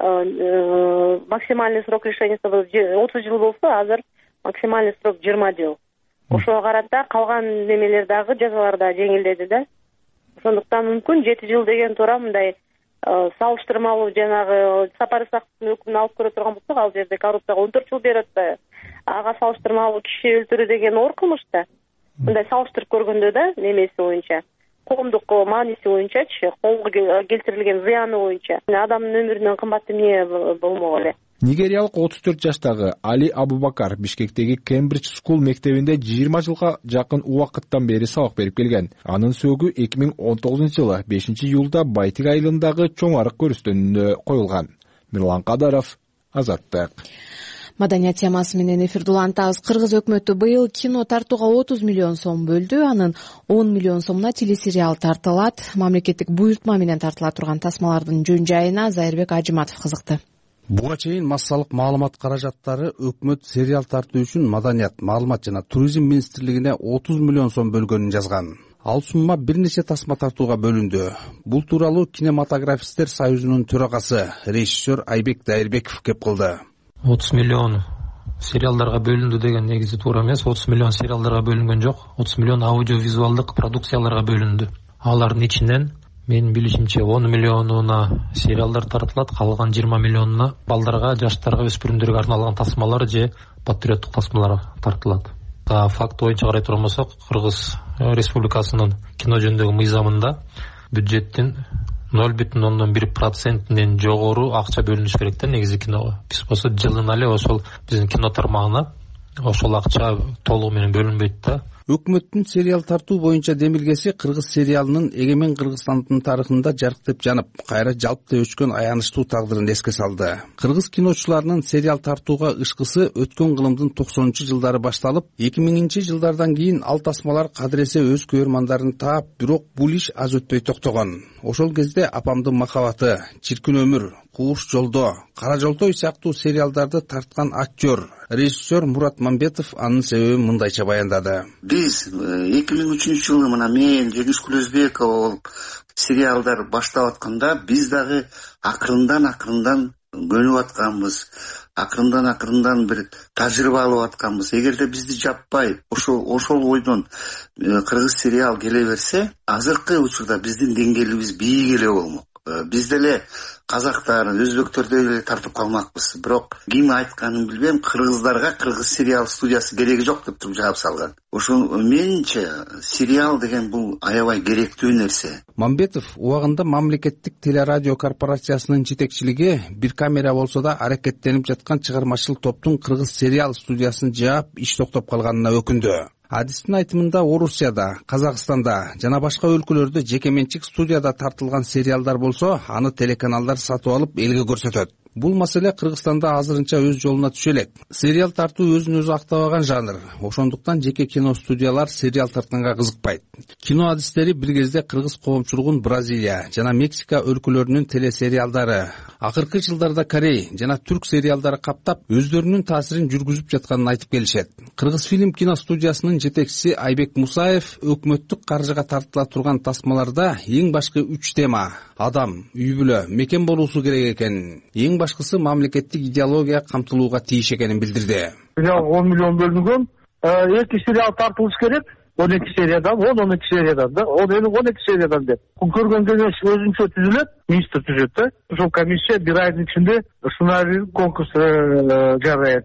максимальный срок лишения свободы отуз жыл болсо, азыр максимальный срок жыйырма жыл. Ошого карата калган немелер дагы жазалар да жеңилдеди да. Ошондуктан мүмкүн жети жыл деген туура мындай салыштырмалуу жанагы Сапар Исаковдун өкүмүн алып көрө турган болсок, ал жерде коррупцияга он төрт жыл берет да. Ага салыштырмалуу киши өлтүрүү деген оор кылмыш да. Мындай салыштырып көргөндө да немеси боюнча, коомдук мааниси боюнчачы, коомго келтирилген зыяны боюнча адамдын өмүрүнөн кымбат эмне болмок эле. Нигериялык отуз төрт жаштагы Али Абубакар Бишкектеги Кембридж Скул мектебинде жыйырма жылга жакын убакыттан бери сабак берип келген. Анын сөөгү эки миң он тогузунчу жылы бешинчи июлда Байтик айылындагы чоң арык көрүстөнүндө коюлган. Мирлан Кадаров, Азаттык. Маданият темасы менен эфирди улантабыз. Кыргыз өкмөтү быйыл кино тартууга отуз миллион сом бөлдү. Анын он миллион сомуна телесериал тартылат. Мамлекеттик буйртма менен тартыла турган тасмалардын жөн жайына Зайырбек Ажыматов кызыкты. Буга чейин массалык маалымат каражаттары өкмөт сериал тартуу үчүн Маданият, маалымат жана туризм министрлигине отуз миллион сом бөлгөнүн жазган. Ал сумма бир нече тасма тартууга бөлүндү. Бул тууралуу кинематографисттер союзунун төрагасы, режиссер Айбек Дайырбеков кеп кылды. отуз миллион сериалдарга бөлүндү деген негизи туура эмес. отуз миллион сериалдарга бөлүнгөн жок. отуз миллион аудиовизуалдык продукцияларга бөлүндү. Алардын ичинен менин билишимче он миллионуна сериалдар тартылат, калган жыйырма миллионуна балдарга, жаштарга, өспүрүмдөргө арналган тасмалар же патриоттук тасмалар тартылат. Факт боюнча карай турган болсок, Кыргыз Республикасынын кино жөнүндөгү мыйзамында бюджеттин ноль бүтүн ондон бир процентинен жогору акча бөлүнүш керек да негизи киного. Биз болсо жылына эле ошол биздин кино тармагына ошол акча толугу менен бөлүнбөйт да. Өкмөттүн сериал тартуу боюнча демилгеси Кыргыз сериалынын эгемен Кыргызстандын тарыхында жарыктеп жанып, кайра жалпты өчкөн аянычтуу тагдырын эске салды. Кыргыз киночуларынын сериал тартууга ышкысы өткөн кылымдын токсонунчу жылдары башталып, эки миңинчи жылдардан кийин ал тасмалар кадыресе өз көрөрмандарын таап, бирок бул иш аз өтпөй токтогон. Ошол кезде Апамдын махабаты, Чиркин өмүр, Кууш жолдо, Кара жолтой сыяктуу сериалдарды тарткан актер, режиссер Мурат Мамбетов анын себебин мындайча баяндады. Биз эки миң үчүнчү жылы мына мен Жеңиш Күлөзбекова болуп сериалдар баштап атканда биз дагы акырындан акырындан көнүп атканбыз. Акырындан акырындан бир тажрыйба алып атканбыз. Эгерде бизди жаппай, ошол ошол ойдон кыргыз сериал келе берсе, азыркы учурда биздин деңгээлибиз бийик эле болмок. Биз деле казактар, өзбектөр деле тартып калмакпыз. Бирок ким айтканын билбейм, кыргыздарга кыргыз сериал студиясы кереги жок деп туруп жаап салган. Ошол менимче сериал деген бул аябай керектүү нерсе. Мамбетов убагында мамлекеттик телерадио корпорациясынын жетекчилиги бир камера болсо да аракеттенип жаткан чыгармачыл топтун кыргыз сериал студиясын жаап иш токтоп калганына өкүндү. Адистин айтымында Орусияда, Казакстанда жана башка өлкөлөрдө жекеменчик студияда тартылган сериалдар болсо, аны телеканалдар сатып алып элге көрсөтөт. Бул маселе Кыргызстанда азырынча өз жолуна түшө элек. Сериал тартуу өзүн өзү актабаган жанр. Ошондуктан жеке кино студиялар сериал тартканга кызыкпайт. Кино адистери бир кезде кыргыз коомчулугун Бразилия жана Мексика өлкөлөрүнүн телесериалдары, акыркы жылдарда Корей жана түрк сериалдары каптап, өздөрүнүн таасирин жүргүзүп жатканын айтып келишет. Кыргызфильм киностудиясынын жетекчиси Айбек Мусаев өкмөттүк каржыга тартыла турган тасмаларда эң башкы үч тема — адам, үй бүлө, мекен болуусу керек экенин, эң башкысы мамлекеттик идеология камтылууга тийиш экенин билдирди. он миллион бөлүнгөн, эки сериал тартылыш керек. он эки сериядан, он он эки сериядан да, он эки сериядан деп. Көргөн кеңеш өзүнчө түзүлөт, министр түзөт да. Ошол комиссия бир айдын ичинде сценарий конкурс жарыяет да.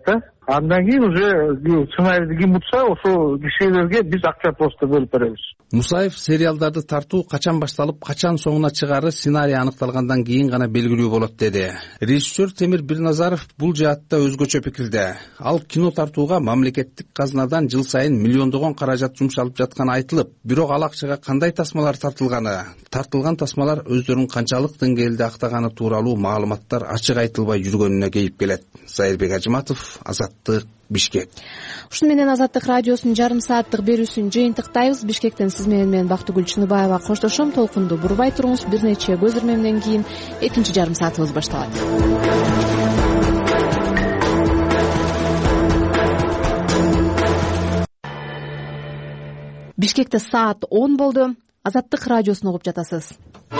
Андан кийин уже сценарийди ким утса ошол кишилерге биз акча просто бөлүп беребиз. Мусаев сериалдарды тартуу качан башталып, качан соңуна чыгары сценарий аныкталгандан кийин гана белгилүү болот деди. Режиссер Темир Бирназаров бул жаатта өзгөчө пикирде. Ал кино тартууга мамлекеттик казынадан жыл сайын миллиондогон каражат жумшалып жатканы айтылып, бирок ал акчага кандай тасмалар тартылганы, тартылган тасмалар өздөрүн канчалык деңгээлде актаганы тууралуу маалыматтар ачык айтылбай жүргөнүнө кейип келет. Сайырбек Ажыматов, Азаттык, Бишкек. Ушуну менен Азаттык радиосунун жарым сааттык берүүсүн жыйынтыктайбыз. Бишкектен сиз менен мен Бактыгүл Чыныбаева коштошом. Толкунду бурбай туруңуз. Бир нече көз ирмемден кийин экинчи жарым саатыбыз башталат. Бишкекте саат он болду. Азаттык радиосун угуп жатасыз.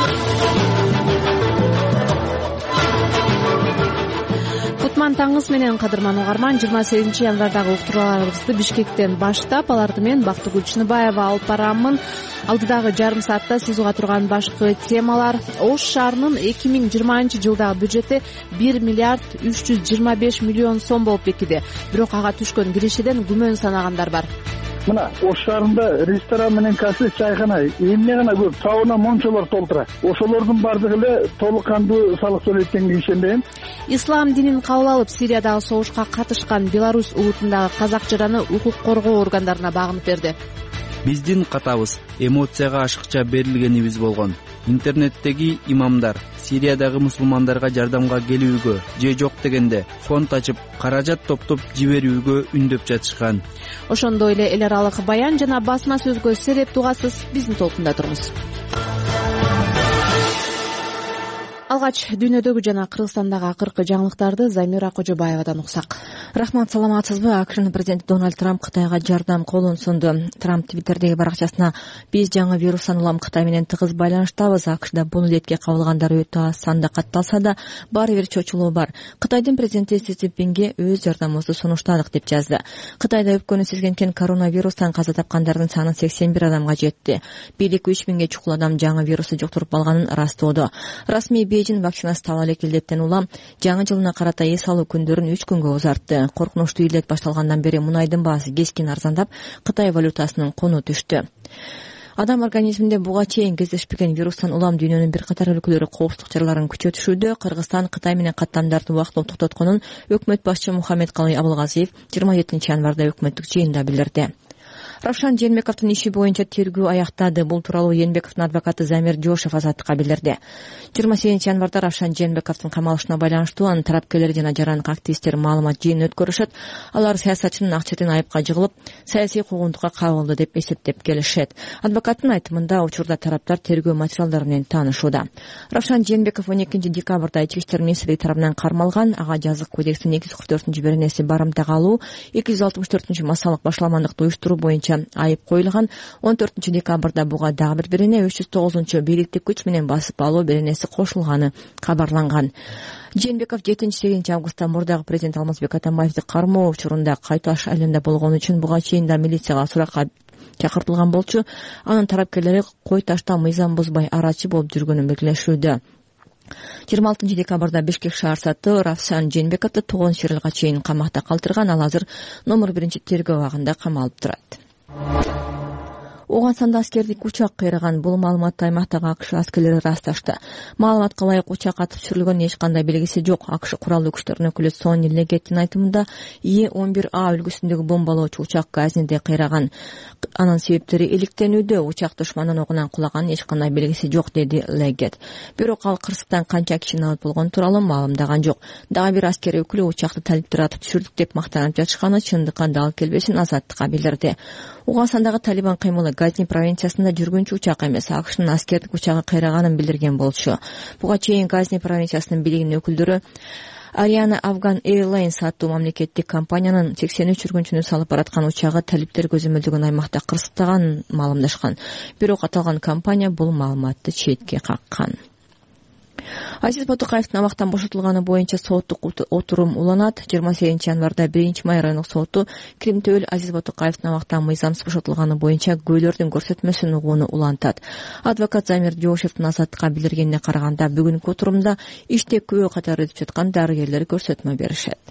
Кутман таңыңыз менен кадырман угарман. жыйырма сегизинчи январдагы уктурууларыбызды Бишкектен баштап, аларды мен Бактыгүл Чыныбаева алып барамын. Алдыдагы жарым саатта сиз уга турган башкы темалар: Ош шаарынын эки миң жыйырманчы жылдагы бюджети бир миллиард үч жүз жыйырма беш миллион сом болуп бекиди. Бирок ага түшкөн киришеден күмөн санагандар бар. Мына Ош шаарында ресторан менен кафе, чайхана эмне гана көп, сауна, мончолор толтура. Ошолордун бардыгы эле толук кандуу салык төлөйт экенге ишенбейм. Ислам динин кабыл алып, Сириядагы согушка катышкан Беларусь улутундагы казак жараны укук коргоо органдарына багынып берди. Биздин катабыз эмоцияга ашыкча берилгенибиз болгон. Интернеттеги имамдар Сириядагы мусулмандарга жардамга келүүгө же жок дегенде фонд ачып, каражат топтоп жиберүүгө үндөп жатышкан. Ошондой эле эл аралык баян жана басма сөзгө серепти угасыз. Биздин толкунда туруңуз. Алгач дүйнөдөгү жана Кыргызстандагы акыркы жаңылыктарды Замира Кожобаевадан уксак. Рахмат, саламатсызбы? АКШнын президенти Дональд Трамп Кытайга жардам колун сунду. Трамп Твиттердеги баракчасына: биз жаңы вирустан улам Кытай менен тыгыз байланыштабыз. АКШда бул илетке кабылгандар өтө аз санда катталса да, баары бир чочулуу бар. Кытайдын президенти Си Цзиньпинге өз жардамыбызды сунуштадык деп жазды. Кытайда өпкөнү сезген коронавирустан каза тапкандардын саны сексен бир адамга жетти. Бийлик үч миңге чукул адам жаңы вирусту жуктуруп алганын ырастоодо. Расмий Бейжин вакцинасы таап элек илдеттен улам жаңы жылына карата эс алуу күндөрүн үч күнгө узартты. Коркунучтуу илет башталгандан бери мунайдын баасы кескин арзандап, Кытай валютасынын куну түштү. Адам организминде буга чейин кездешпеген вирустан улам дүйнөнүн бир катар өлкөлөрү коопсуздук чараларын күчөтүшүүдө. Кыргызстан Кытай менен каттамдарды убактылуу токтотконун өкмөт башчы Мухаммедкалый Абылгазиев жыйырма жетинчи январда өкмөттүк жыйында билдирди. Равшан Жээнбековдун иши боюнча тергөө аяктады. Бул тууралуу Жээнбековдун адвокаты Замир Жошев Азаттыкка билдирди. жыйырма сегизинчи январда Равшан Жээнбековдун камалышына байланыштуу анын тарапкерлери жана жарандык активисттер маалымат жыйынын өткөрүшөт. Алар саясатчынын акчадан айыпка жыгылып, саясий куугунтукка кабылды деп эсептеп келишет. Адвокаттын айтымында учурда тараптар тергөө материалдары менен таанышууда. Равшан Жээнбеков он экинчи декабрда ички иштер министрлиги тарабынан кармалган. Ага жазык кодекстин эки жүз кырк төртүнчү беренеси барымтага алуу, эки жүз алтымыш төртүнчү массалык башаламандыкты уюштуруу боюнча айып коюлган. он төртүнчү декабрда буга дагы бир берене, үч жүз тогузунчу бийликтик күч менен басып алуу беренеси кошулганы кабарланган. Жээнбеков жетинчи сегизинчи августта мурдагы президент Алмазбек Атамбаевди кармоо учурунда Кайташ айылында болгон үчүн буга чейин да милицияга суракка чакыртылган болчу. Анын тарапкерлери Кой Ташта мыйзам бузбай арачы болуп жүргөнүн белгилешүүдө. жыйырма алтынчы декабрда Бишкек шаар соты Равшан Жээнбековду тогуз жылга чейин камакта калтырган. Ал азыр номер биринчи тергөө абагында камалып турат. Ооган аскердик учак кыйраган. Бул маалыматты аймактагы АКШ аскерлери ырасташты. Маалыматка ылайык учак атып түшүрүлгөн эч кандай белгиси жок. АКШ куралдуу күчтөрүнүн өкүлү Сони Легеттин айтымында Е он бир А үлгүсүндөгү бомбалоочу учак Газниде кыйраган. Анын себептери иликтенүүдө. Учак душмандын огунан кулаган, эч кандай белгиси жок, деди Легет. Бирок ал кырсыктан канча кишини алып болгон тууралуу маалымдаган жок. Дагы бир аскер өкүлү учакты талиптер атып түшүрдүк деп мактанып жатышканы чындыкка дал келбесин Азаттыкка билдирди. Угансандагы Талибан кыймылы Газни провинциясында жүргүнчү учак эмес, АКШнын аскердик учагы кыйраганын билдирген болчу. Буга чейин Газни провинциясынын бийлигинин өкүлдөрү Ариана Афган Airlines аттуу мамлекеттик компаниянын сексен үч жүргүнчүнү салып бараткан учагы талиптер көзөмөлдөгөн аймакта кырсыктаганын маалымдашкан. Бирок аталган компания бул маалыматты четке каккан. Азиз Ботукаевдин абактан бошотулганы боюнча соттук отурум уланат. жыйырма сегизинчи январда биринчи май райондук соту Крим Төөл Азиз Ботукаевдин абактан мыйзамсыз бошотулганы боюнча күбөлөрдүн көрсөтмөсүн угууну улантат. Адвокат Замир Жошевдин Азаттыкка билдиргенине караганда, бүгүнкү отурумда иште күбө катары өтүп жаткан дарыгерлер көрсөтмө беришет.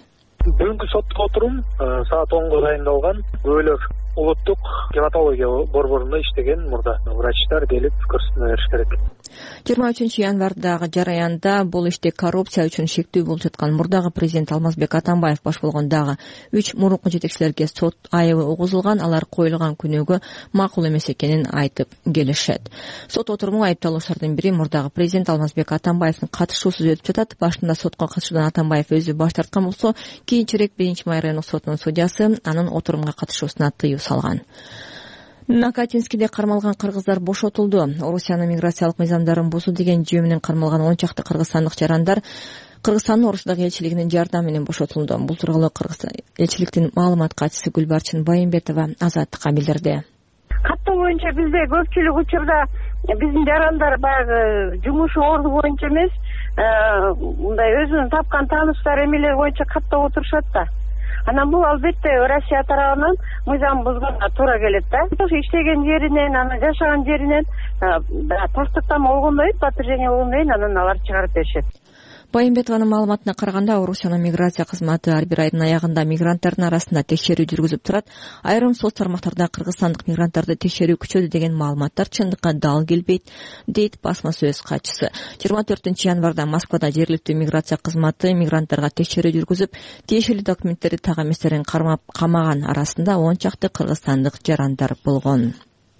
Бүгүнкү соттук отурум саат онго дайындалган. Күбөлөр улуттук гематология борборунда иштеген мурда врачтар келип көрсөтмө бериш керек. жыйырма үчүнчү январдагы жараянда бул иште коррупция үчүн шектүү болуп жаткан мурдагы президент Алмазбек Атамбаев баш болгон дагы үч мурунку жетекчилерге сот айыбы угузулган, алар коюлган күнөөгө макул эмес экенин айтып келишет. Сот отуруму айыпталуучулардын бири мурдагы президент Алмазбек Атамбаевдин катышуусуз өтүп жатат. Башында сотко катышуудан Атамбаев өзү баш тарткан болсо, кийинчерээк биринчи май райондук сотунун судьясы анын отурумга катышуусуна тыюу салган. Накатинскиде кармалган кыргыздар бошотулду. Орусиянын миграциялык мыйзамдарын бузуу деген жөө менен кармалган он чакты кыргызстандык жарандар Кыргызстандын Орусиядагы элчилигинин жардамы менен бошотулду. Бул тууралуу Кыргыз элчиликтин маалымат катчысы Гүлбарчын Байымбетова Азаттыкка билдирди. Каттоо боюнча бизде көпчүлүк учурда биздин жарандар баягы жумушу орду боюнча эмес, мындай өзүнүн тапкан тааныштар эмелер боюнча каттап отурушат да. Анан бул албетте Россия тарабынан мыйзам бузганга туура келет да. Иштеген жеринен, анан жашаган жеринен паспорттан болгондон кийин, подтверждение болгондон кийин анан алар чыгарып беришет. Байымбетованын маалыматына караганда, Орусиянын миграция кызматы ар бир айдын аягында мигранттардын арасында текшерүү жүргүзүп турат. Айрым соц тармактарда кыргызстандык мигранттарды текшерүү күчөдү деген маалыматтар чындыкка дал келбейт, дейт басма сөз катчысы. жыйырма төртүнчү январда Москвада жергиликтүү миграция кызматы мигранттарга текшерүү жүргүзүп, тиешелүү документтерди так эместерин кармап камаган. Арасында он чакты кыргызстандык жарандар болгон.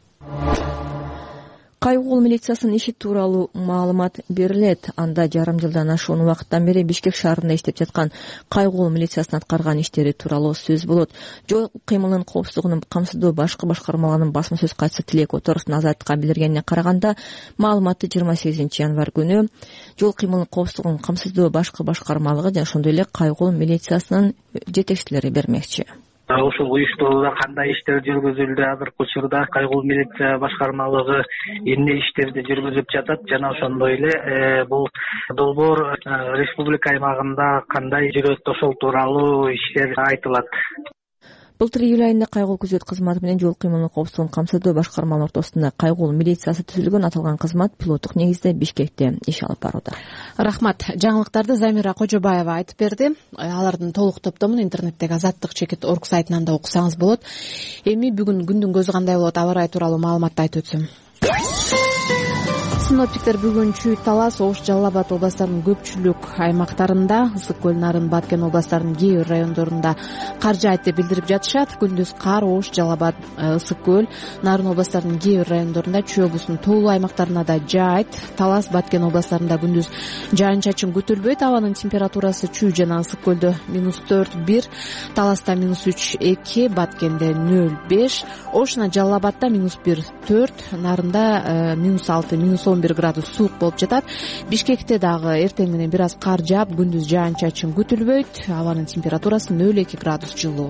Кайгуул милициясынын иши тууралуу маалымат берилет. Анда жарым жылдан ашуун убакыттан бери Бишкек шаарында иштеп жаткан кайгуул милициясынын аткарган иштери тууралуу сөз болот. Жол кыймылынын коопсуздугун камсыздоо башкы башкармаларынын басма сөз катчысы Тилек Оторовдун Азаттыкка билдиргенине караганда, маалыматты жыйырма сегизинчи январ күнү жол кыймылынын коопсуздугун камсыздоо башкы башкармалыгы жана ошондой эле кайгуул милициясынын жетекчилери бермекчи. Ушул уюштурууда кандай иштер жүргүзүлдү, азыркы учурда кайгуул милиция башкармалыгы эмне иштерди жүргүзүп жатат жана ошондой эле бул долбоор республика аймагында кандай жүрөт, ошол тууралуу иштер айтылат. Былтыр июль айында кайгуул күзөт кызматы менен жол кыймылынын коопсуздугун камсыздоо башкармалары ортосунда кайгуул милициясы түзүлгөн. Аталган кызмат пилоттук негизде Бишкекте иш алып барууда. Рахмат. Жаңылыктарды Замира Кожобаева айтып берди. Алардын толук топтомун интернеттеги азаттык чекит точка орг сайтынан да окусаңыз болот. Эми бүгүн күндүн көзү кандай болот, аба ырайы тууралуу маалыматты айтып өтсөм. Синоптиктер бүгүн Чүй, Талас, Ош, Жалал Абад областарынын көпчүлүк аймактарында, Ысык көл, Нарын, Баткен областарынын кээ бир райондорунда кар жаайт деп билдирип жатышат. Күндүз кар Ош, Жалал Абад, Ысык көл, Нарын областарынын кээ бир райондорунда, Чүй облусунун тоолуу аймактарына да жаайт. Талас, Баткен областарында күндүз жаан-чачын күтүлбөйт. Абанын температурасы Чүй жана Ысык көлдө минус төрт бир, Таласта минус үч эки, Баткенде нөл беш, Ош жана Жалал Абадда минус бир төрт, Нарында минус алты, минус он бир градус суук болуп жатат. Бишкекте дагы эртең менен бир аз кар жаап, күндүз жаан-чачын күтүлбөйт. Абанын температурасы нөл эки градус жылуу.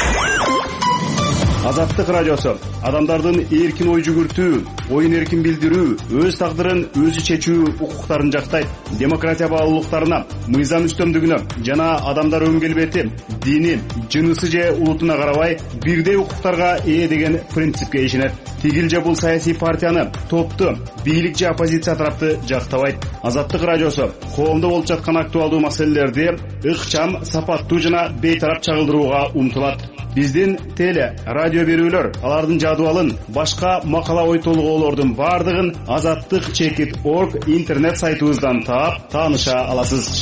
Азаттык радиосу адамдардын эркин ой жүгүртүү, оюн эркин билдирүү, өз тагдырын өзү чечүү укуктарын жактайт. Демократия баалуулуктарына, мыйзам үстөмдүгүнө жана адамдар өң келбети, дини, жынысы же улутуна карабай бирдей укуктарга ээ деген принципке ишенет. Тигил же бул саясий партияны, топту, бийлик же оппозиция тарапты жактабайт. Азаттык радиосу коомдо болуп жаткан актуалдуу маселелерди ыкчам, сапаттуу жана бейтарап чагылдырууга умтулат. Биздин теле, радио берүүлөр, алардын жадыбалын, башка макала ой толгоолордун бардыгын азаттык чекит точка орг интернет сайтыбыздан таап, тааныша аласыз.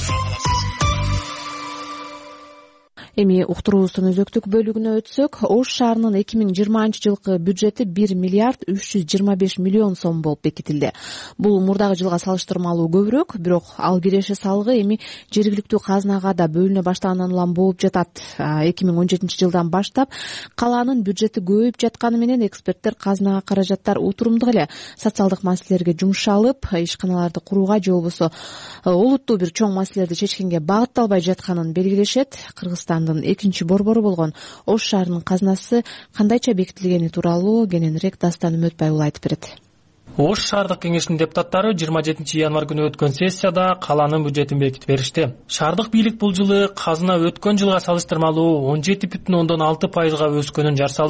Эми уктуруубуздун өзөктүк бөлүгүнө өтсөк, Ош шаарынын эки миң жыйырманчы жылкы бюджети бир миллиард үч жүз жыйырма беш миллион сом болуп бекитилди. Бул мурдагы жылга салыштырмалуу көбүрөөк, бирок ал киреше салыгы эми жергиликтүү казынага да бөлүнө баштагандан улам болуп жатат. эки миң он жетинчи жылдан баштап калаанын бюджети көбөйүп жатканы менен эксперттер казынага каражаттар утурумдуу эле социалдык маселелерге жумшалып, ишканаларды курууга же болбосо олуттуу бир чоң маселелерди чечкенге багытталбай жатканын белгилешет. Кыргызстан экинчи борбору болгон Ош шаарынын казынасы кандайча бекитилгени тууралуу кененирээк Дастан Үмөтбай уулу айтып берет. Ош шаардык кеңешинин депутаттары жыйырма жетинчи январ күнү өткөн сессияда калаанын бюджетин бекитип беришти. Шаардык бийлик бул жылы казына өткөн жылга салыштырмалуу он жети бүтүн ондон алты пайызга өскөнүн жар салды.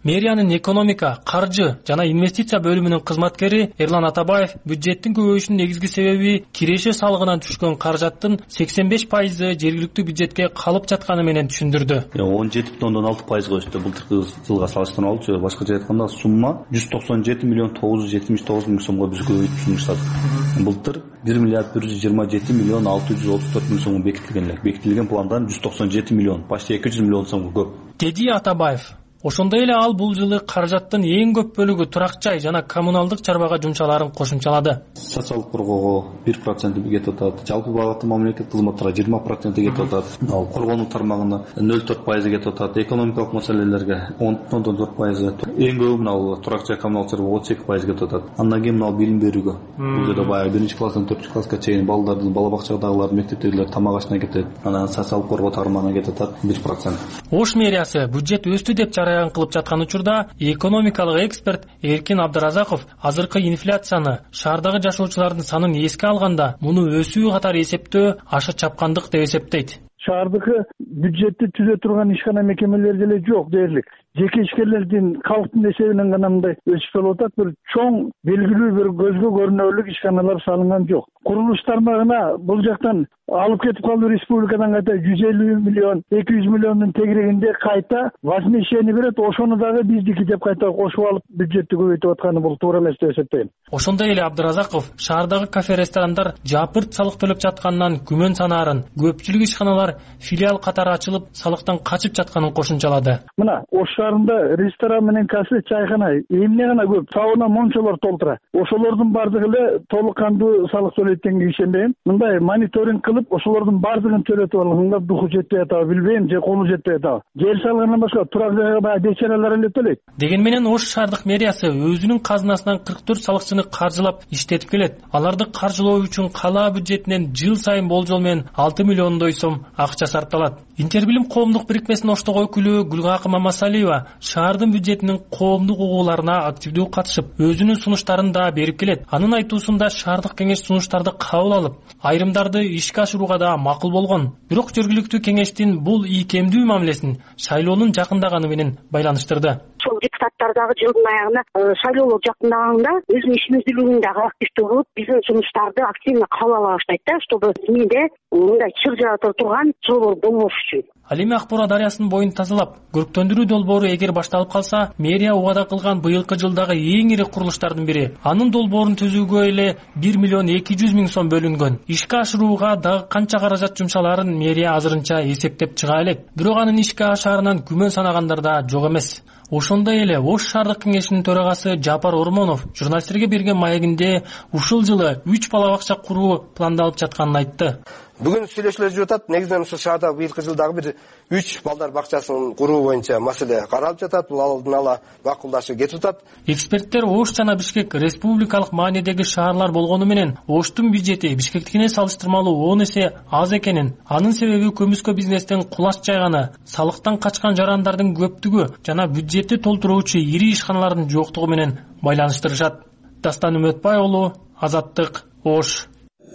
мэриянын экономика, каржы жана инвестиция бөлүмүнүн кызматкери Эрлан Атабаев бюджеттин көбөйүшүнүн негизги себеби киреше салыгынан түшкөн каражаттын сексен беш пайызы жергиликтүү бюджетке калып жатканы менен түшүндүрдү. он жети бүтүн ондон алты пайызга өстү былтыркы жылга салыштырмалуу же башкача айтканда сумма жүз токсон жети миллион тогуз жүз жетимиш тогуз миң сомго биз көбөйтүп былтыр бир миллиард бир жүз жыйырма жети миллион алты жүз отуз төрт миң сомго бекитилген эле. Бекитилген пландан жүз токсон жети миллион, почти эки жүз миллион сомго көп. Деди Атабаев. Ошондой эле ал бул жылы каражаттын эң көп бөлүгү турак жай жана коммуналдык чарбага жумшаларын кошумчалады. Социалдык коргоого бир процент кетип атат, жалпы багыттуу мамлекеттик кызматтарга жыйырма процент кетип атат, ал коргонуу тармагына нөл төрт пайыз кетип атат, экономикалык маселелерге он ондон төрт пайыз, эң көбү мына турак жай коммуналдык чарбага отуз эки пайыз кетип атат. Андан кийин мына билим берүүгө, бул жерде баягы биринчи класстан төртүнчү класска чейин балдардын бала бакчадагылар, мектептегилер тамак ашына кетет, анан социалдык коргоо тармагына кетип атат бир процент. Ош мэриясы бюджет өстү деп жарыян кылып жаткан учурда экономикалык эксперт Эркин Абдыразаков азыркы инфляцияны, шаардагы жашоочулардын санын эске алганда муну өсүү катары эсептөө аша чапкандык деп эсептейт. Шаардагы бюджетти түзө турган ишкана мекемелер деле жок дээрлик. Жеке ишкерлердин калктын эсебинен гана мындай өсүш болуп атат. Бир чоң белгилүү бир көзгө көрүнөрлүк ишканалар салынган жок. Курулуш тармагына бул жактан алып кетип калды республикадан кайта жүз элүү миллион, эки жүз миллиондун тегерегинде кайта возмещение берет. Ошону дагы биздики деп кайта кошуп алып бюджетти көбөйтүп атканы бул туура эмес деп эсептейм. Ошондой эле Абдыразаков шаардагы кафе-ресторандар жапырт салык төлөп жатканынан күмөн санаарын, көпчүлүк ишканалар филиал катары ачылып, салыктан качып жатканын кошумчалады. Мына Ош шаарында ресторан менен кафе, чайхана эмне гана көп, сауна, мончолор толтура. Ошолордун бардыгы эле толук кандуу салык төлөйт дегенге ишенбейм. Мындай мониторинг кылып, ошолордун бардыгын төлөтүп алганга духу жетпей атабы билбейм, же колу жетпей атабы. Жер салыгынан башка турак жайга баягы бечаралар эле төлөйт. Деген менен Ош шаардык мэриясы өзүнүн казынасынан кырк төрт салыкчыны каржылап иштетип келет. Аларды каржылоо үчүн кала бюджетинен жыл сайын болжол менен алты миллиондой сом акча сарпталат. Интербилим коомдук бирикмесинин Оштогу өкүлү Гүлгакы Мамасалиева шаардын бюджетинин коомдук угууларына активдүү катышып, өзүнүн сунуштарын да берип келет. Анын айтуусунда шаардык кеңеш сунуштарды кабыл алып, айрымдарды ишке ашырууга да макул болгон. Бирок жергиликтүү кеңештин бул ийкемдүү мамилесин шайлоонун жакындаганы менен байланыштырды. Ошол депутаттар дагы жылдын аягына шайлоолор жакындаганда өзүнүн ишмердүүлүгүн дагы активдүү кылып, биздин сунуштарды активно кабыл ала баштайт да, чтобы мээде мындай чыр жаата турган чообор болбош үчүн. Ал эми ак буруу дарыясынын боюн тазалап, көрктөндүрүү долбоору эгер башталып калса, мэрия убада кылган быйылкы жылдагы эң ири курулуштардын бири. Анын долбоорун түзүүгө эле бир миллион эки жүз миң сом бөлүнгөн. Ишке ашырууга дагы канча каражат жумшаларын мэрия азырынча эсептеп чыга элек. Бирок анын ишке ашаарынан күмөн санагандар да жок эмес. Ошондой эле Ош шаардык кеңешинин төрагасы Жапар Ормонов журналисттерге берген маегинде ушул жылы үч бала бакча куруу пландалып жатканын айтты. Бүгүн сүйлөшүүлөр жүрүп атат. Негизинен ушул шаарда быйылкы жылдагы бир үч балдар бакчасын куруу боюнча маселе каралып жатат. Бул алдын ала макулдашуу кетип атат. Эксперттер Ош жана Бишкек республикалык маанидеги шаарлар болгону менен Оштун бюджети Бишкектикине салыштырмалуу он эсе аз экенин, анын себеби көмүскө бизнестен кулаш жайганы, салыктан качкан жарандардын көптүгү жана бюджетти толтуруучу ири ишканалардын жоктугу менен байланыштырышат. Дастан Үмөтбай уулу, Азаттык, Ош.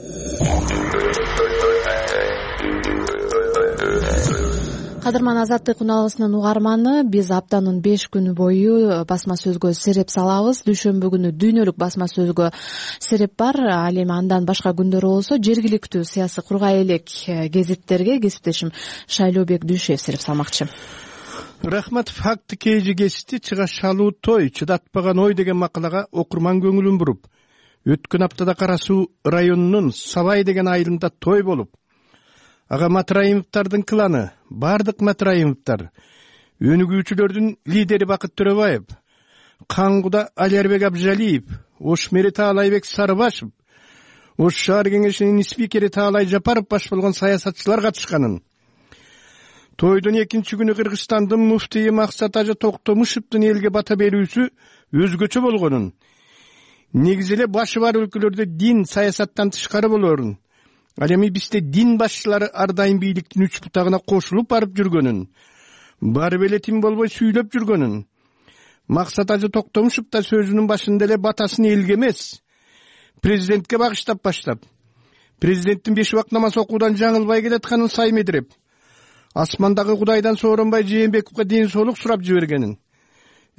Кадырман Азаттык уналгысынын угарманы, биз аптанын беш күнү бою басма сөзгө сереп салабыз. Дүйшөмбү күнү дүйнөлүк басма сөзгө сереп бар. Ал эми андан башка күндөр болсо жергиликтүү саясий кургай элек гезиттерге кесиптешим Шайлообек Дүйшөев сереп салмакчы. Рахмат. Факты кейжи кести чыга шалуу той, чыдатпаган ой деген макалага окурман көңүлүн буруп, өткөн аптада Кара Суу районунун Сабай деген айылында той болуп, ага Матраимовдардын кланы, бардык Матраимовдар, өнүгүүчүлөрдүн лидери Бакыт Төрөбаев, Каңгуда Алярбек Абжалиев, Ош мэри Таалайбек Сарыбашев, Ош шаар кеңешинин спикери Таалай Жапаров баш болгон саясатчылар катышканын, тойдун экинчи күнү Кыргызстандын муфтийи Максат Ажы Токтомушевдин элге бата берүүсү өзгөчө болгонун, негизи эле башы бар өлкөлөрдө дин саясаттан тышкары болорун, ал эми бизде дин башчылары ар дайым бийликтин үч бутагына кошулуп барып жүргөнүн, барып эле тим болбой сүйлөп жүргөнүн, Максат Ажы Токтомушев да сөзүнүн башында эле батасын элге эмес, президентке багыштап баштап, президенттин беш убак намаз окуудан жаңылбай келатканын Саймедиреп, асмандагы Кудайдан сооронбай Жээнбековго ден соолук сурап жибергенин,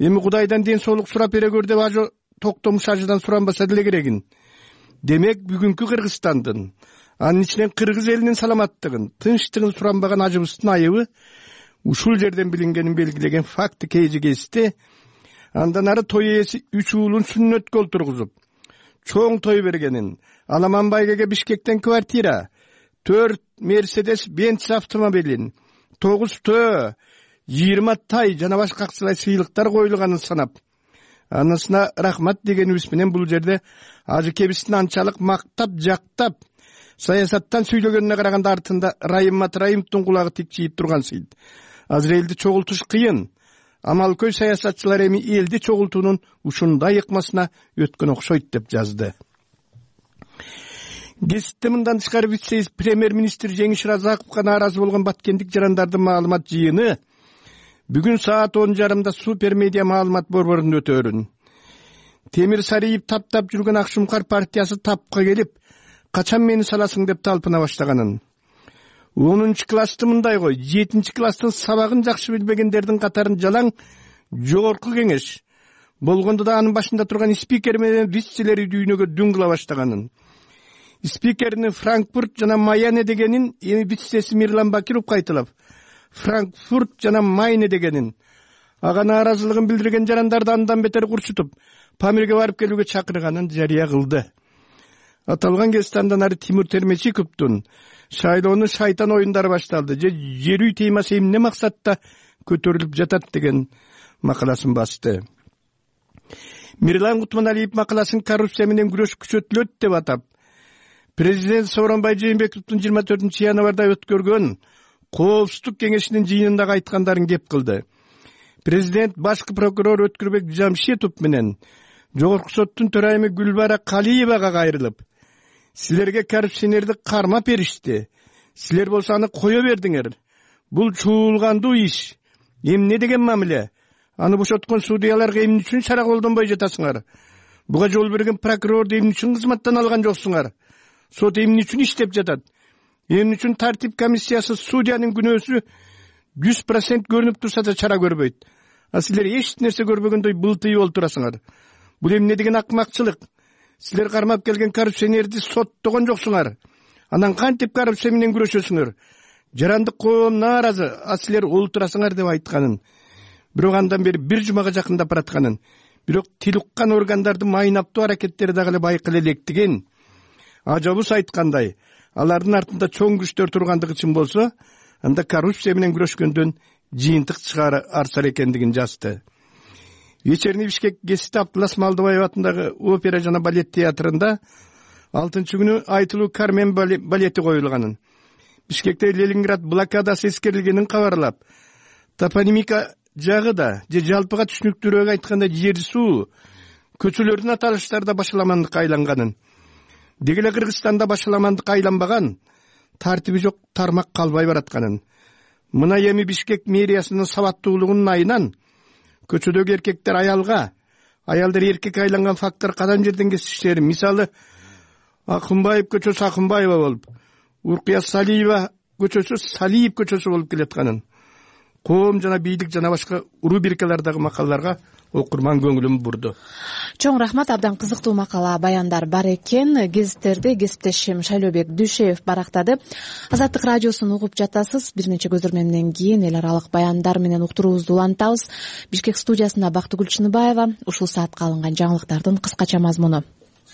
эми Кудайдан ден соолук сурап бере көр деп ажы токтомуш ажыдан суранбаса деле керегин. Демек бүгүнкү Кыргызстандын, анын ичинен кыргыз элинин саламаттыгын, тынчтыгын суранбаган ажыбыздын айыбы ушул жерден билингенин белгилеген факты кейжи кести. Андан ары той ээси үч уулун сүннөткө олтургузуп, чоң той бергенин, Аламан байгеге Бишкектен квартира, төрт Мерседес Бенц автомобилин, тогуз төө, жыйырма тай жана башка акчалай сыйлыктар коюлганын санап, анысына рахмат дегенибиз менен бул жерде ажы кебисин анчалык мактап, жактап, саясаттан сүйлөгөнүнө караганда артында Райыммат Райымовдун кулагы тикчиип турган сыйт. Азыр элди чогултуш кыйын. Амалкөй саясатчылар эми элди чогултуунун ушундай ыкмасына өткөн окшойт деп жазды. Гезитте мындан тышкары вице-премьер-министр Жеңиш Разаковго нааразы болгон баткендик жарандардын маалымат жыйыны бүгүн саат он жарымда супермедиа маалымат борборунда өтөөрүн. Темир Сариев таптап жүргөн Акшумкар партиясы тапка келип, качан мени саласың деп талпына баштаганын. онунчу класты мындай кой, жетинчи класстын сабагын жакшы билбегендердин катарын жалаң жогорку кеңеш болгондо да анын башында турган спикер менен вице-лери дүйнөгө дүн кыла баштаганын. Спикеринин Франкфурт жана Майане дегенин эми вице-си Мирлан Бакиров кайталап, Франкфурт жана Майне дегенин ага нааразылыгын билдирген жарандарды андан бетер курчутуп, Памирге барып келүүгө чакырганын жарыя кылды. Аталган Кыргызстандан ары Тимур Термечиковдун шайлоону шайтан оюндары башталды, же жер үй темасы эмне максатта көтөрүлүп жатат деген макаласын басты. Мирлан Кутманалиев макаласын коррупция менен күрөш күчөтүлөт деп атап, президент Сооронбай Жээнбековдун жыйырма төртүнчү январда өткөргөн Коопсуздук кеңешинин жыйынындагы айткандарын кеп кылды. Президент башкы прокурор Өткүрбек Жамшитов менен жогорку соттун төрайымы Гүлбара Калиевага кайрылып, силерге коррупционерди кармап беришти. Силер болсо аны кое бердиңер. Бул чуулгандуу иш. Эмне деген мамиле? Аны бошоткон судьяларга эмне үчүн чара колдонбой жатасыңар? Буга жол берген прокурорду эмне үчүн кызматтан алган жоксуңар? Сот эмне үчүн иштеп жатат? Эмне үчүн тартип комиссиясы судьянын күнөөсү жүз процент көрүнүп турса да чара көрбөйт? А силер эч нерсе көрбөгөндөй былтыйып олтурасыңар. Бул эмне деген акмакчылык? Силер кармап келген коррупционерди соттогон жоксуңар. Анан кантип коррупция менен күрөшөсүңөр? Жарандык коом нааразы, а силер олтурасыңар деп айтканын. Бирок андан бери бир жумага жакындап баратканын. Бирок тил уккан органдардын майнаптуу аракеттери дагы эле байкала электиген. Ажабыз айткандай, алардын артында чоң күчтөр тургандыгы үчүн болсо, анда коррупция менен күрөшкөндөн жыйынтык чыгары арсар экендигин жазды. Вечерний Бишкек гезити Абдулас Малдыбаев атындагы опера жана балет театрында алтынчы күнү айтылуу Кармен балети коюлганын. Бишкекте Ленинград блокадасы эскерилгенин кабарлап, топонимика жагы да, же жалпыга түшүнүктүүрөөк айтканда жер суу, көчөлөрдүн аталыштарда башаламандыкка айланганын. Дегеле Кыргызстанда башаламандыкка айланбаган, тартиби жок тармак калбай баратканын. Мына эми Бишкек мэриясынын сабаттуулугунун айынан көчөдөгү эркектер аялга, аялдар эркек айланган фактор кадан жерден кесиштери. Мисалы, Акынбаев көчөсү Акынбаева болуп, Уркуя Салиева көчөсү Салиев көчөсү болуп келатканын. Коом жана бийлик жана башка рубрикалардагы макалаларга окурман көңүлүн бурду. Чоң рахмат, абдан кызыктуу макала, баяндар бар экен. Гезиттерди кесиптешим Шайлообек Дүйшеев барактады. Азаттык радиосун угуп жатасыз. Бир нече көзөрмөндөн кийин эл аралык баяндар менен уктуруубузду улантабыз. Бишкек студиясында Бактыгүл Чыныбаева. Ушул саатка алынган жаңылыктардын кыскача мазмуну.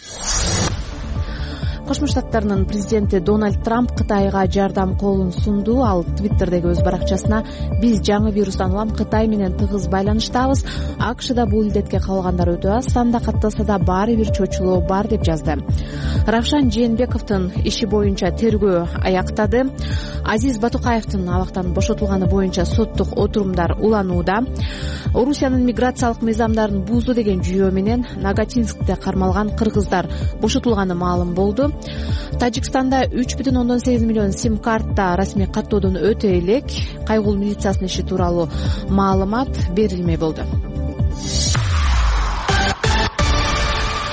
Кошмо Штаттарынын президенти Дональд Трамп Кытайга жардам колун сунду. Ал Твиттердеги өз баракчасына биз жаңы вирустан улам Кытай менен тыгыз байланыштабыз. АКШда бул илдетке кабылгандар өтө аз санда катталса да баары бир чочулоо бар деп жазды. Равшан Жээнбековдун иши боюнча тергөө аяктады. Азиз Батукаевдин абактан бошотулганы боюнча соттук отурумдар уланууда. Орусиянын миграциялык мыйзамдарын бузду деген жүйөө менен Нагатинскте кармалган кыргыздар бошотулганы маалым болду. Тажикстанда үч бүтүн ондон сегиз миллион сим карта расмий каттоодон өтө элек. Кайгул милициясынын иши тууралуу маалымат берилмей болду.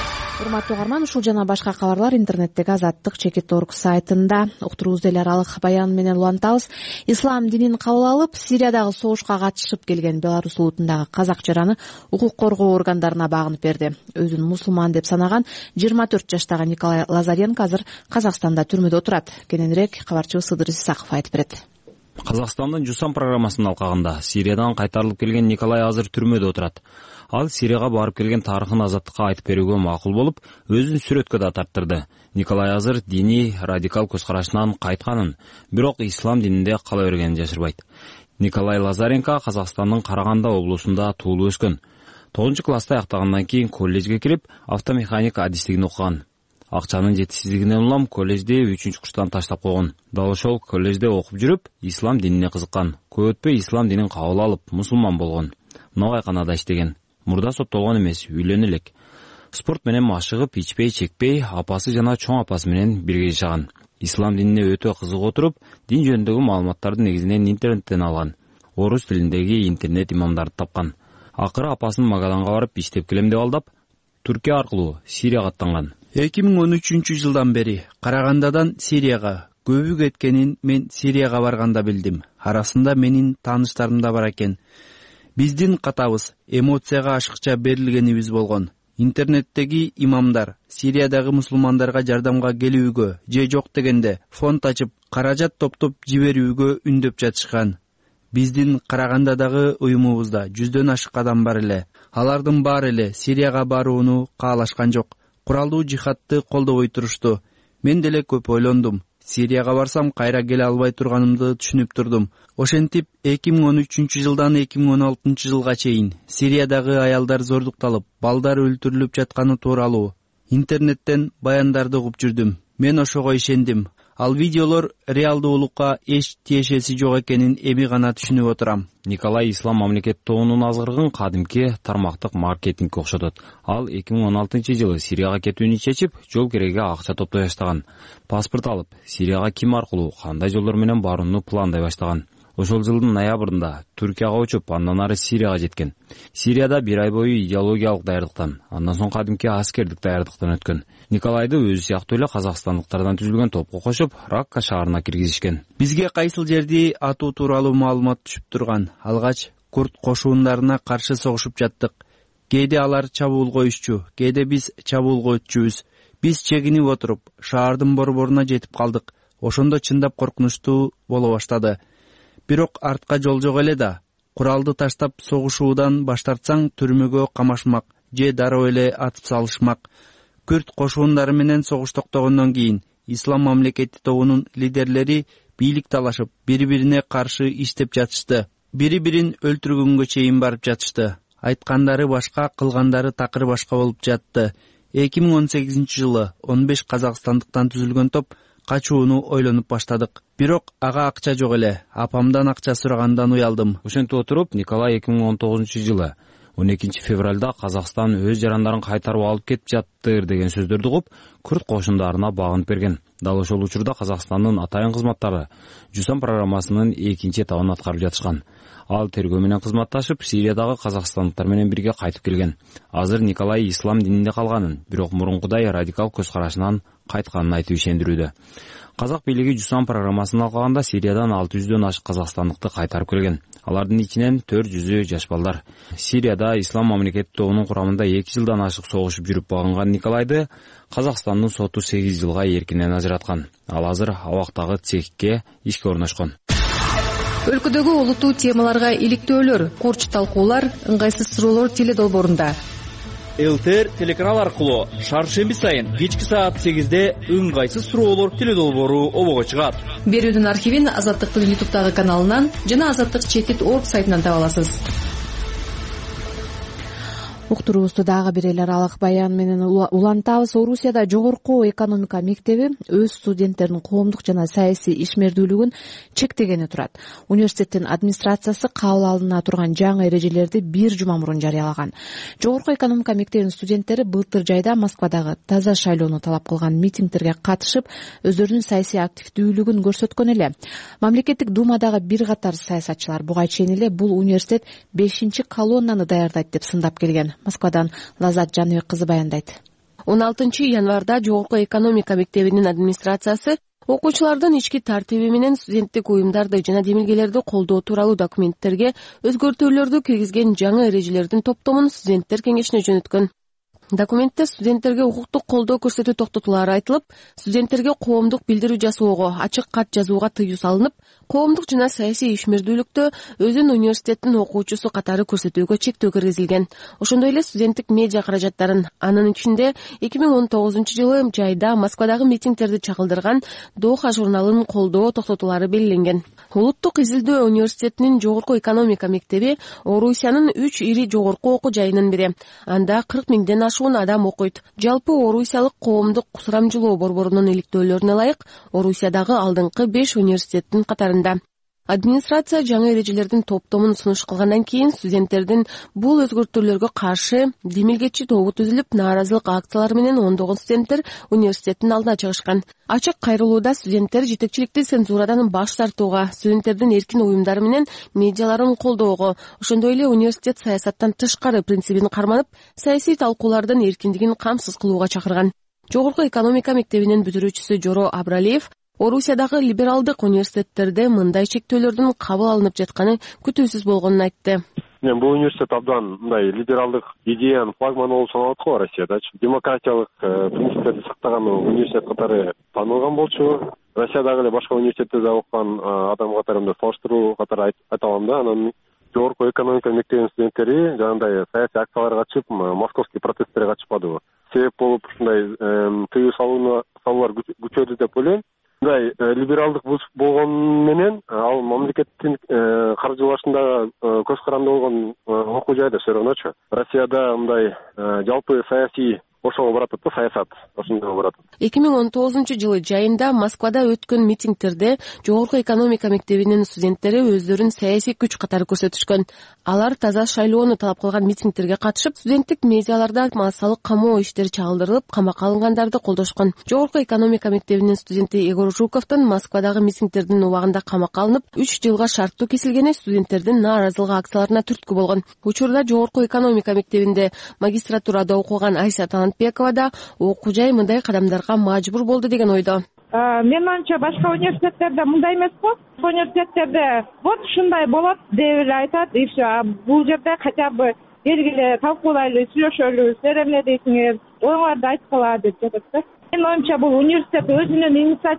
урматтуу угарман, ушул жана башка кабарлар интернеттеги азаттык чекит орг сайтында. Уктуруубузду эл аралык баян менен улантабыз. Ислам динин кабыл алып, Сириядагы согушка катышып келген Беларусь улутундагы казак жараны укук коргоо органдарына багынып берди. Өзүн мусулман деп санаган жыйырма төрт жаштагы Николай Лазаренко азыр Казакстанда түрмөдө отурат. Кененирээк кабарчыбыз Сыдыр Исаков айтып берет. Казакстандын Жусан программасынын алкагында Сириядан кайтарылып келген Николай азыр түрмөдө отурат. Ал Сирияга барып келген тарыхын азаттыкка айтып берүүгө макул болуп, өзүн сүрөткө да тарттырды. Николай азыр диний радикал көз карашынан кайтканын, бирок ислам дининде кала бергенин жашырбайт. Николай Лазаренко Казакстандын Караганда облусунда туулуп өскөн. тогузунчу класста аяктагандан кийин коллежге кирип, автомеханик адистигин окуган. Акчанын жетишсиздигинен улам коллежди үчүнчү курстан таштап койгон. Дал ошол коллежде окуп жүрүп, ислам динине кызыккан. Көп өтпөй ислам динин кабыл алып, мусулман болгон. Ногайканада иштеген. Мурда соттолгон эмес, үйлөнө элек. Спорт менен машыгып, ичпей, чекпей, апасы жана чоң апасы менен бирге жашаган. Ислам динине өтө кызыгып отуруп, дин жөнүндөгү маалыматтарды негизинен интернеттен алган. Орус тилиндеги интернет имамдарды тапкан. Акыры апасын Магаданга барып иштеп келем деп алдап, Түркия аркылуу Сирияга аттанган. эки миң он үчүнчү жылдан бери Карагандадан Сирияга көбү кеткенин мен Сирияга барганда билдим. Арасында менин тааныштарым да бар экен. Биздин катабыз эмоцияга ашыкча берилгенибиз болгон. Интернеттеги имамдар Сириядагы мусулмандарга жардамга келүүгө же жок дегенде фонд ачып, каражат топтоп жиберүүгө үндөп жатышкан. Биздин Карагандадагы уюмубузда жүздөн ашык адам бар эле. Алардын баары эле Сирияга барууну каалашкан жок. Куралдуу жихадты колдобой турушту. Мен деле көп ойлондум. Сирияга барсам кайра келе албай турганымды түшүнүп турдум. Ошентип эки миң он үчүнчү жылдан эки миң он алтынчы жылга чейин Сириядагы аялдар зордукталып, балдар өлтүрүлүп жатканы тууралуу интернеттен баяндарды угуп жүрдүм. Мен ошого ишендим. Ал видеолор реалдуулукка эч тиешеси жок экенин эми гана түшүнүп отурам. Николай ислам мамлекет тобунун азгырыгын кадимки тармактык маркетингге окшотот. Ал эки миң он алтынчы жылы Сирияга кетүүнү чечип, жол кереге акча топтой баштаган. Паспорт алып, Сирияга ким аркылуу, кандай жолдор менен барууну пландай баштаган. Ошол жылдын ноябрында Түркияга учуп, андан ары Сирияга жеткен. Сирияда бир ай бою идеологиялык даярдыктан, андан соң кадимки аскердик даярдыктан өткөн. Николайды өзү сыяктуу эле казакстандыктардан түзүлгөн топко кошуп, Ракка шаарына киргизишкен. Бизге кайсыл жерди атуу тууралуу маалымат түшүп турган. Алгач курд кошуундарына каршы согушуп жаттык. Кээде алар чабуул коюшчу, кээде биз чабуулга өтчүбүз. Биз чегинип отуруп, шаардын борборуна жетип калдык. Ошондо чындап коркунучтуу боло баштады. Бирок артка жол жок эле да. Куралды таштап согушуудан баш тартсаң түрмөгө камашмак же дароо эле атып салышмак. Күрд кошуундары менен согуш токтогондон кийин ислам мамлекети тобунун лидерлери бийлик талашып, бири-бирине каршы иштеп жатышты. Бири-бирин өлтүргөнгө чейин барып жатышты. Айткандары башка, кылгандары такыр башка болуп жатты. эки миң он сегизинчи жылы он беш казакстандыктан түзүлгөн топ качууну ойлонуп баштадык. Бирок ага акча жок эле. Апамдан акча сурагандан уялдым. Ошентип отуруп, Николай эки миң он тогузунчу жылы он экинчи февралда Казакстан өз жарандарын кайтарып алып кетип жаттыр деген сөздөрдү угуп, күрд кошундарына багынып берген. Дал ошол учурда Казакстандын атайын кызматтары Жусан программасынын экинчи этабын аткарып жатышкан. Ал тергөө менен кызматташып, Сириядагы казакстандыктар менен бирге кайтып келген. Азыр Николай ислам дининде калганын, бирок мурункудай радикал көз карашынан кайтканын айтып ишендирүүдө. Казак бийлиги Жусан программасын алганда Сириядан алты жүздөн ашык казакстандыкты кайтарып келген. Алардын ичинен төрт жүзү жаш балдар. Сирияда ислам мамлекети тобунун курамында эки жылдан ашык согушуп жүрүп багынган Николайды Казакстандын соту сегиз жылга эркинен ажыраткан. Ал азыр абактагы цехке ишке орношкон. Өлкөдөгү олуттуу темаларга иликтөөлөр, курч талкуулар, ыңгайсыз суроолор теледолбоорунда. ЛТР телеканал аркылуу шаршемби сайын кечки саат сегизде ыңгайсыз суроолор теледолбоору обого чыгат. Берүүнүн архивин Азаттыктын ютубтагы каналынан жана Азаттык чекит орг сайтынан таба аласыз. Уктуруубузду дагы бир эл аралык баян менен улантабыз. Орусияда жогорку экономика мектеби өз студенттердин коомдук жана саясий ишмердүүлүгүн чектегени турат. Университеттин администрациясы кабыл алына турган жаңы эрежелерди бир жума мурун жарыялаган. Жогорку экономика мектебинин студенттери былтыр жайда Москвадагы таза шайлоону талап кылган митингтерге катышып, өздөрүнүн саясий активдүүлүгүн көрсөткөн эле. Мамлекеттик думадагы бир катар саясатчылар буга чейин эле бул университет бешинчи колоннаны даярдайт деп сындап келген. Москвадан Лазат Жаныбек кызы баяндайт. он алтынчы январда Жогорку экономика мектебинин администрациясы окуучулардын ички тартиби менен студенттик уюмдарды жана демилгелерди колдоо тууралуу документтерге өзгөртүүлөрдү киргизген жаңы эрежелердин топтомун студенттер кеңешине жөнөткөн. Документте студенттерге укуктук колдоо көрсөтүү токтотулары айтылып, студенттерге коомдук билдирүү жасоого, ачык кат жазууга тыюу салынып, коомдук жана саясий ишмердүүлүктө өзүн университеттин окуучусу катары көрсөтүүгө чектөө киргизилген. Ошондой эле студенттик медиа каражаттарын, анын ичинде эки миң он тогузунчу жылы жайда Москвадагы митингтерди чагылдырган Доха журналын колдоо токтотулары белгиленген. Улуттук изилдөө университетинин Жогорку экономика мектеби Орусиянын үч ири жогорку окуу жайынын бири. Анда кырк миңден ашуун адам окуйт. Жалпы Орусиялык коомдук сурамжылоо борборунун иликтөөлөрүнө ылайык Орусиядагы алдыңкы беш университеттин катарында. Администрация жаңы эрежелердин топтомун сунуш кылгандан кийин студенттердин бул өзгөртүүлөргө каршы демилгечи тобу түзүлүп, нааразылык акциялары менен ондогон студенттер университеттин алдына чыгышкан. Ачык кайрылууда студенттер жетекчиликти цензурадан баш тартууга, студенттердин эркин уюмдары менен медиаларын колдоого, ошондой эле университет саясаттан тышкары принцибин карманып, саясий талкуулардын эркиндигин камсыз кылууга чакырган. Жогорку экономика мектебинин бүтүрүүчүсү Жоро Абралиев Орусиядагы либералдык университеттерде мындай чектөөлөрдүн кабыл алынып жатканы күтүүсүз болгонун айтты. Мен бул университет абдан мындай либералдык идеянын флагманы болуп саналат го Россиядачы. Демократиялык принциптерди сактаган университет катары танылган болчу. Россиядагы эле башка университеттерде окуган адам катарында салыштыруу катары айта алам да. Анан Жогорку экономика мектебинин студенттери жанагындай саясий акцияларга катышып, московский протесттерге катышпадыбы. Себеп болуп ушундай тыюу салуулар күчөдү деп ойлойм. Мындай либералдык болгону менен ал мамлекеттин каржылашындагы көз каранды болгон окуу жайда все равночу. Россияда мындай жалпы саясий ошого баратат да, саясат ошондой баратат. эки миң он тогузунчу жылы жайында Москвада өткөн митингтерде Жогорку экономика мектебинин студенттери өздөрүн саясий күч катары көрсөтүшкөн. Алар таза шайлоону талап кылган митингтерге катышып, студенттик медиаларда массалык камоо иштери чагылдырылып, камакка алынгандарды колдошкон. Жогорку экономика мектебинин студенти Егор Жуковдун Москвадагы митингтердин убагында камакка алынып, үч жылга шарттуу кесилгени студенттердин нааразылык акцияларына түрткү болгон. Учурда Жогорку экономика мектебинде магистратурада окуган Айса Талантбекова да окуу жай мындай кадамдарга мажбур болду деген ойдо. Менин оюмча башка университеттерде мындай эмес го. Университеттерде вот ушундай болот деп эле айтат и все. Бул жерде хотя бы белгиле талкуулайлы, сүйлөшөлү, силер эмне дейсиңер, оюңарды айткыла деп жатат да. Менин оюмча бул университет өзүнүн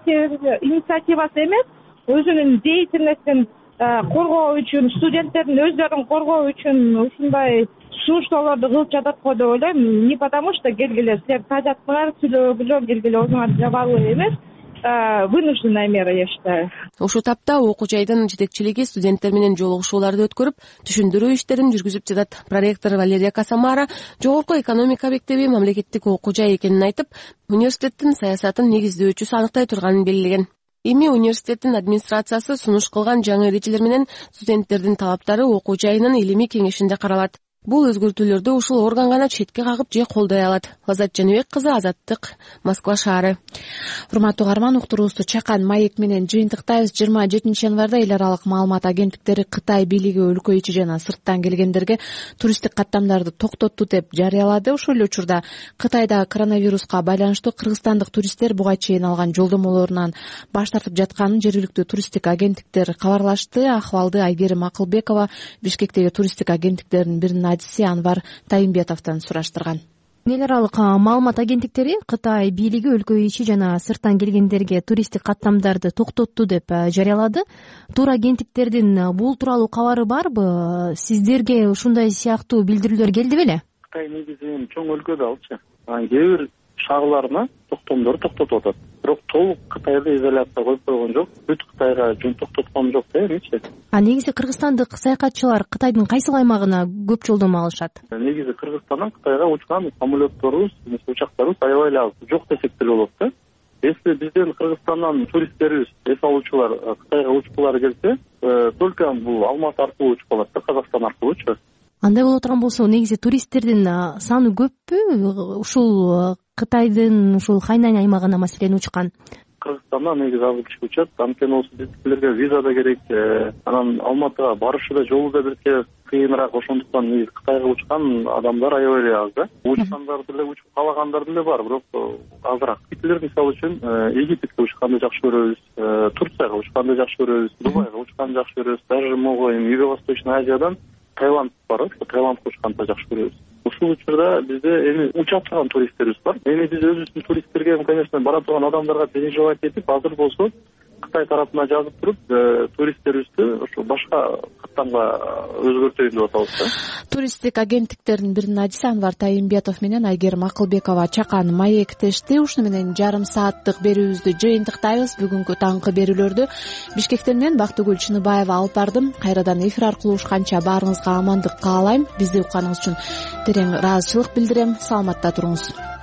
инициативасы эмес, өзүнүн деятельностин коргоо үчүн, студенттердин өздөрүн коргоо үчүн ушундай сунуштоолорду кылып жатат го деп ойлойм. Не потому что келгиле силер тажаттыңар, сүйлөгүлө келгиле өзүңөр жабалуу эмес, вынужденная мера, я считаю. Ушул тапта окуу жайдын жетекчилиги студенттер менен жолугушууларды өткөрүп, түшүндүрүү иштерин жүргүзүп жатат. Проректор Валерия Касамара Жогорку экономика мектеби мамлекеттик окуу жай экенин айтып, университеттин саясатын негиздөөчүсү аныктай турганын белгилеген. Эми университеттин администрациясы сунуш кылган жаңы эрежелер менен студенттердин талаптары окуу жайынын илимий кеңешинде каралат. Бул өзгөртүүлөрдү ушул орган гана четке кагып же колдой алат. Лазат Жаныбек кызы, Азаттык, Москва шаары. Урматтуу угарман, уктуруубузду Чакан маек менен жыйынтыктайбыз. жыйырма жетинчи январда эл аралык маалымат агенттиктери Кытай бийлиги өлкө ичи жана сырттан келгендерге туристтик каттамдарды токтотту деп жарыялады. Ошол эле учурда Кытайда коронавируска байланыштуу кыргызстандык туристтер буга чейин алган жолдомолорунан баш тартып жатканын жергиликтүү туристтик агенттиктер кабарлашты. Акыбалды Айгерим Акылбекова Бишкектеги туристтик агенттиктердин биринин адиси Анвар Тайымбетовдон сураштырган. Эл аралык маалымат агенттиктери Кытай бийлиги өлкө ичи жана сырттан келгендерге туристтик каттамдарды токтотту деп жарыялады. Тур агенттиктердин бул тууралуу кабары барбы? Сиздерге ушундай сыяктуу билдирүүлөр келди беле? Кытай негизи чоң өлкө да алчы. Кээ бир шаарларына токтомдор токтотуп атат. Бирок толук Кытайды изоляцияга коюп койгон жок. Бүт Кытайга жөн токтоткон жок да эмечи. А негизи кыргызстандык саякатчылар Кытайдын кайсыл аймагына көп жолдомо алышат? Негизи Кыргызстандан Кытайга учкан самолетторубуз, учактарыбыз аябай эле аз, жок десек деле болот да. Если бизден Кыргызстандан туристтерибиз, эс алуучулар Кытайга учкулары келсе, только бул Алматы аркылуу учуп калат да, Казакстан аркылуучу. Андай боло турган болсо, негизи туристтердин саны көппү ушул Кытайдын ушул Хайнань аймагына маселен учкан? кыргызстандан негизи аз киши учат, анткени болсо биздикилерге виза да керек, анан Алматыга барышы да жолу да бирке кыйыныраак, ошондуктан негизи Кытайга учкан адамдар аябай эле аз да. Учкандар деле, учуп калагандар деле бар, бирок азыраак. Битлер мисалы үчүн Египетке учканды жакшы көрөбүз, Турцияга учканды жакшы көрөбүз, Дубайга учканды жакшы көрөбүз, даже могу эми Юго-Восточный Азиядан Таиланд бар, Таиландга учканды да жакшы көрөбүз. Ушул учурда бизде эми уча турган туристтерибиз бар. Эми биз өзүбүздүн туристтерге, конечно, бара турган адамдарга переживать этип, азыр болсо Кытай тарапына жазып туруп, туристтерибизди ошо башка каттамга өзгөртөйүн деп атабыз да. Туристтик агенттиктердин биринин адиси Анвар Тайымбетов менен Айгерим Акылбекова чакан маектешти. Ушуну менен жарым сааттык берүүбүздү жыйынтыктайбыз. Бүгүнкү таңкы берүүлөрдү Бишкектен мен Бактыгүл Чыныбаева алып бардым. Кайрадан эфир аркылуу ушканча баарыңызга амандык каалайм. Бизди укканыңыз үчүн терең ыраазычылык билдирем. Саламатта туруңуз.